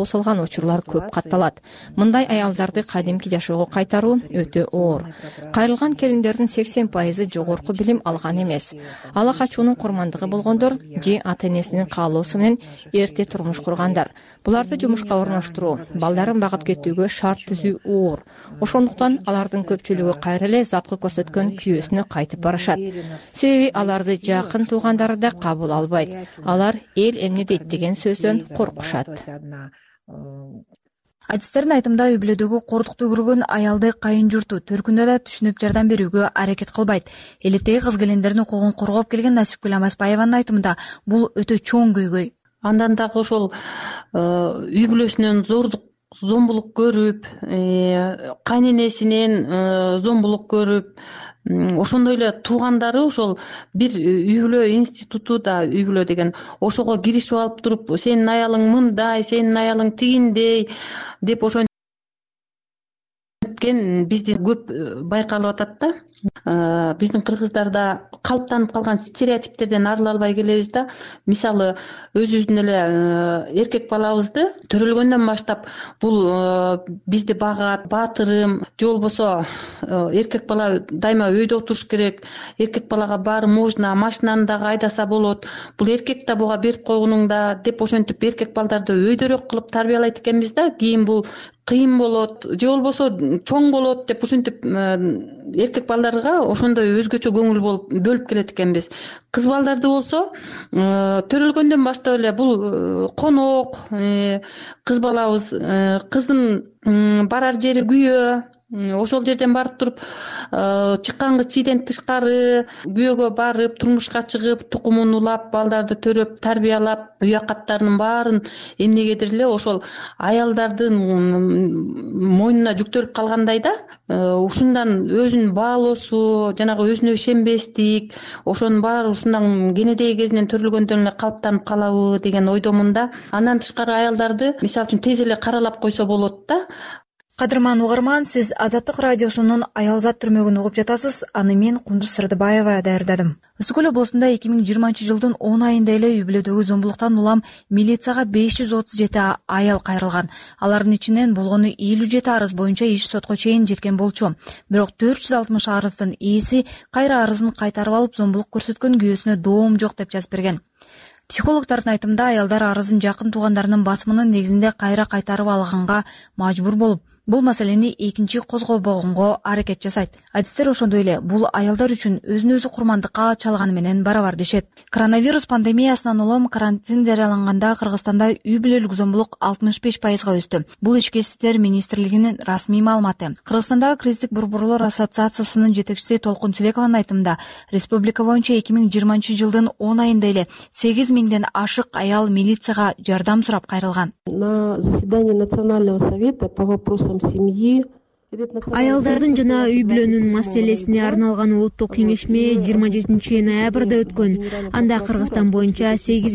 босолгон учурлар көп катталат. Мындай аялдарды кадимки жашоого кайтаруу өтө оор. Кайрылган келиндердин 80% жогорку билим алган эмес. Ала качуунун курмандыгы болгондор же ата-энесинин каалоосу менен эрте турмуш кургандар. Буларды жумушка орноштуруу, балдарын багып кетүүгө шарт түзүү оор. Ошондуктан алардын көпчүлүгү кайра эле запкы көрсөткөн күйөөсүнө кайтып барышат. Себеби аларды жакын туугандары да кабыл албайт. Алар эл эмне дейт деген сөздөн коркушат. Адистердин айтымында үй бүлөдөгү кордукту көргөн аялды кайын журту төркүндө да түшүнүп жардам берүүгө аракет кылбайт. Элеттеги кыз келиндердин укугун коргоп келген Насипкүл Амаспаеванын айтымында бул өтө чоң көйгөй. Андан дагы ошол үй бүлөсүнөн зомбулук көрүп, кайненесинен зомбулук көрүп, ошондой эле туугандары ошол бир үй бүлө институту да үй бүлө деген ошого киришип алып туруп, сенин аялың мындай, сенин аялың тигиндей деп ошенткен бизде көп байкалып атат да. Биздин кыргыздарда калыптанып калган стереотиптерден арыла албай келебиз да. Мисалы, өзүбүздүн эле эркек балабызды төрөлгөндөн баштап бул бизди багат, баатырым, же болбосо эркек бала дайыма өйдө отуруш керек, эркек балага баары можно, машинаны дагы айдаса болот, бул эркек да буга берип койгонуң да деп ошентип эркек балдарды өйдөрөөк кылып тарбиялайт экенбиз да. Кийин бул кыйын болот, же болбосо чоң болот деп ушинтип эркек балдарга ошондой өзгөчө көңүл бөлүп келет экенбиз. Кыз балдарды болсо төрөлгөндөн баштап эле бул конок, кыз балабыз, кыздын барар жери күйөө, ошол жерден барып туруп чыккан кыз чийден тышкары күйөөгө барып, турмушка чыгып, тукумун улап, балдарды төрөп, тарбиялап, үй акаттарынын баарын эмнегедир эле ошол аялдардын мойнуна жүктөлүп калгандай да. Ушундан өзүн баалоосу, жанагы өзүнө ишенбестик, ошонун баары ушундан кенедей кезинен төрөлгөндөн эле калыптанып калабы деген ойдомун да. Андан тышкары аялдарды мисалы үчүн тез эле каралап койсо болот да. Кадырман угарман, сиз Азаттык радиосунун Аялзат түрмөгүн угуп жатасыз. Аны мен Кундуз Сырдыбаева даярдадым. Ысык көл облусунда 2020-жылдын 10 айында эле үй бүлөдөгү зомбулуктан улам милицияга 537 аял кайрылган. Алардын ичинен болгону 57 арыз боюнча иш сотко чейин жеткен болчу. Бирок 460 арыздын ээси кайра арызын кайтарып алып, зомбулук көрсөткөн күйөөсүнө доом жок деп жазып берген. Психологдордун айтымында аялдар арызын жакын туугандарынын басымынын негизинде кайра кайтарып алганга мажбур болуп, бул маселени экинчи козгобогонго аракет жасайт. Адистер ошондой эле бул аялдар үчүн өзүн өзү курмандыкка чалганы менен барабар дешет. Коронавирус пандемиясынан улам карантин жарыяланганда Кыргызстанда үй бүлөлүк зомбулук 65%га өстү. Бул Ички иштер министрлигинин расмий маалыматы. Кыргызстандагы кризистик борборлор ассоциациясынын жетекчиси Толкун Чилекованын айтымында, республика боюнча 2020-жылдын 10 айында эле 8000ден ашык аял милицияга жардам сурап кайрылган. На заседании Национального совета по вопросам семьи Аялдардын жана үй бүлөнүн маселесине арналган улуттук кеңешме 27 ноябрда өткөн. Анда Кыргызстан боюнча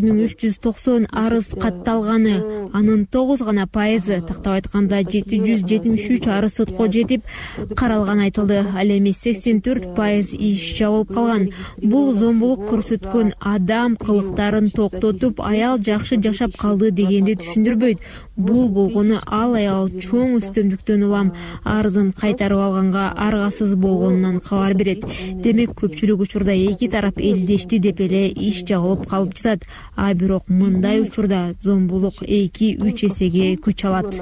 8390 арыз катталганы, анын 9 гана пайызы, тактап айтканда 773 арыз сотко жетип каралган айтылды. Ал эми 84% иш жабылып калган. Бул зомбулук көрсөткөн адам кылыктарын токтотуп, аял жакшы жашап калды дегенди түшүндүрбөйт. Бул болгону ал аял чоң үстөмдүктөн улам арызын кайтарып алганга аргасыз болгонунан кабар берет. Демек көпчүлүк учурда эки тарап элдешти деп эле иш жабылып калып жатат. А бирок мындай учурда зомбулук 2-3 эсеге күч алат.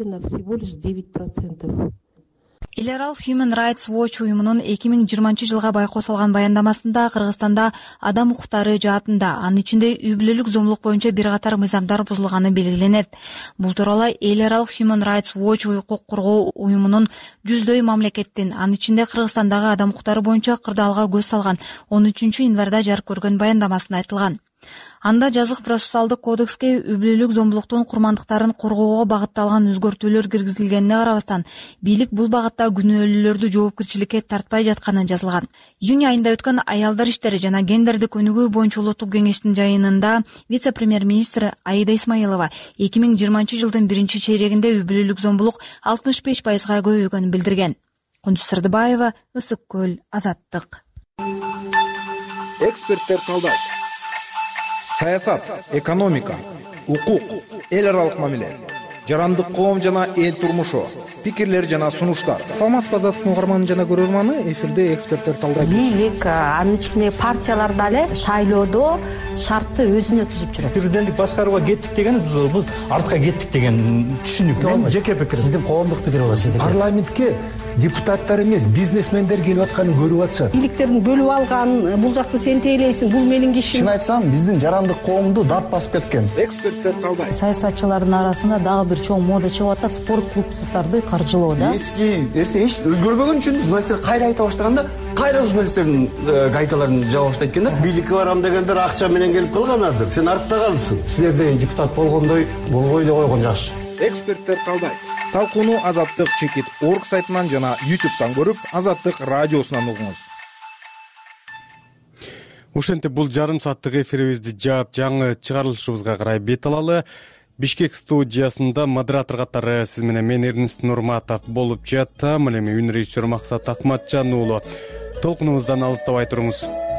Эл аралык Human Rights Watch уюмунун 2020-жылга байкоо салган баяндамасында Кыргызстанда адам укуктары жаатында, анын ичинде үй бүлөлүк зомбулук боюнча бир катар мыйзамдар бузулганы белгиленет. Бул тууралуу эл аралык Human Rights Watch укук коргоо уюмунун жүздөй мамлекеттин, анын ичинде Кыргызстандагы адам укуктары боюнча кырдаалга көз салган 13-январда жарык көргөн баяндамасында айтылган. Анда жазык процессуалдык кодекске үй бүлөлүк зомбулуктун курмандыктарын коргоого багытталган өзгөртүүлөр киргизилгенине карабастан, бийлик бул багытта күнөөлүүлөрдү жоопкерчиликке тартпай жатканы жазылган. Июнь айында өткөн аялдар иштери жана гендердик өнүгүү боюнча улуттук кеңештин жыйынында вице-премьер-министр Аида Исмаилова 2020-жылдын 1-чейрегинде үй бүлөлүк зомбулук 65%га көбөйгөнүн билдирген. Кундуз Сырдыбаева, Ысык көл, Азаттык. Эксперттер талдайт. Саясат, экономика, укук, эл аралык мамиле. жарандык коом жана эл турмушу, пикирлер жана сунуштар. Саламатсызбы Азаттыктын угарманы жана көрөрманы, эфирде эксперттер талдайт. Бийлик, анын ичинде партиялар дагы шайлоодо шартты өзүнө түзүп жүрөт. Президенттик башкарууга кеттик деген бул артка кеттик деген түшүнүк. Мен жеке пикирим. Сиздин коомдук пикир бар, сиздики. Парламентке депутаттар эмес, бизнесмендер келип атканын көрүп атышат. Бийликтердин бөлүп алган, бул жакты сен тейлейсиң, бул менин кишим. Чын айтсам, биздин жарандык коомду дат басып кеткен. Эксперттер талдайт. Саясатчылардын арасында дагы бир чоң мода чыгып атат, спорт клубдарды каржылоо да. Эски нерсе эч өзгөрбөгөн үчүн журналисттер кайра айта баштаганда, кайра журналисттердин гайкаларын жаба баштайт экен да. Бийликке барам дегендер акча менен келип калган азыр. Сен артта калдың. Силерде депутат болгондой болбой эле койгон жакшы. Эксперттер талдайт. Талкууну Азаттык чекит орг сайтынан жана YouTube'дан көрүп, Азаттык радиосунан угуңуз. Ошентип бул жарым сааттык эфирибизди жаап жаңы чыгарылышыбызга карай бет алалы. Бишкек студиясында модератор катары сиз менен мен Эрнест Нурматов болуп жаттым. Эми үн режиссер Максат Акматжан уулу. Толкунубуздан алыстабай туруңуз.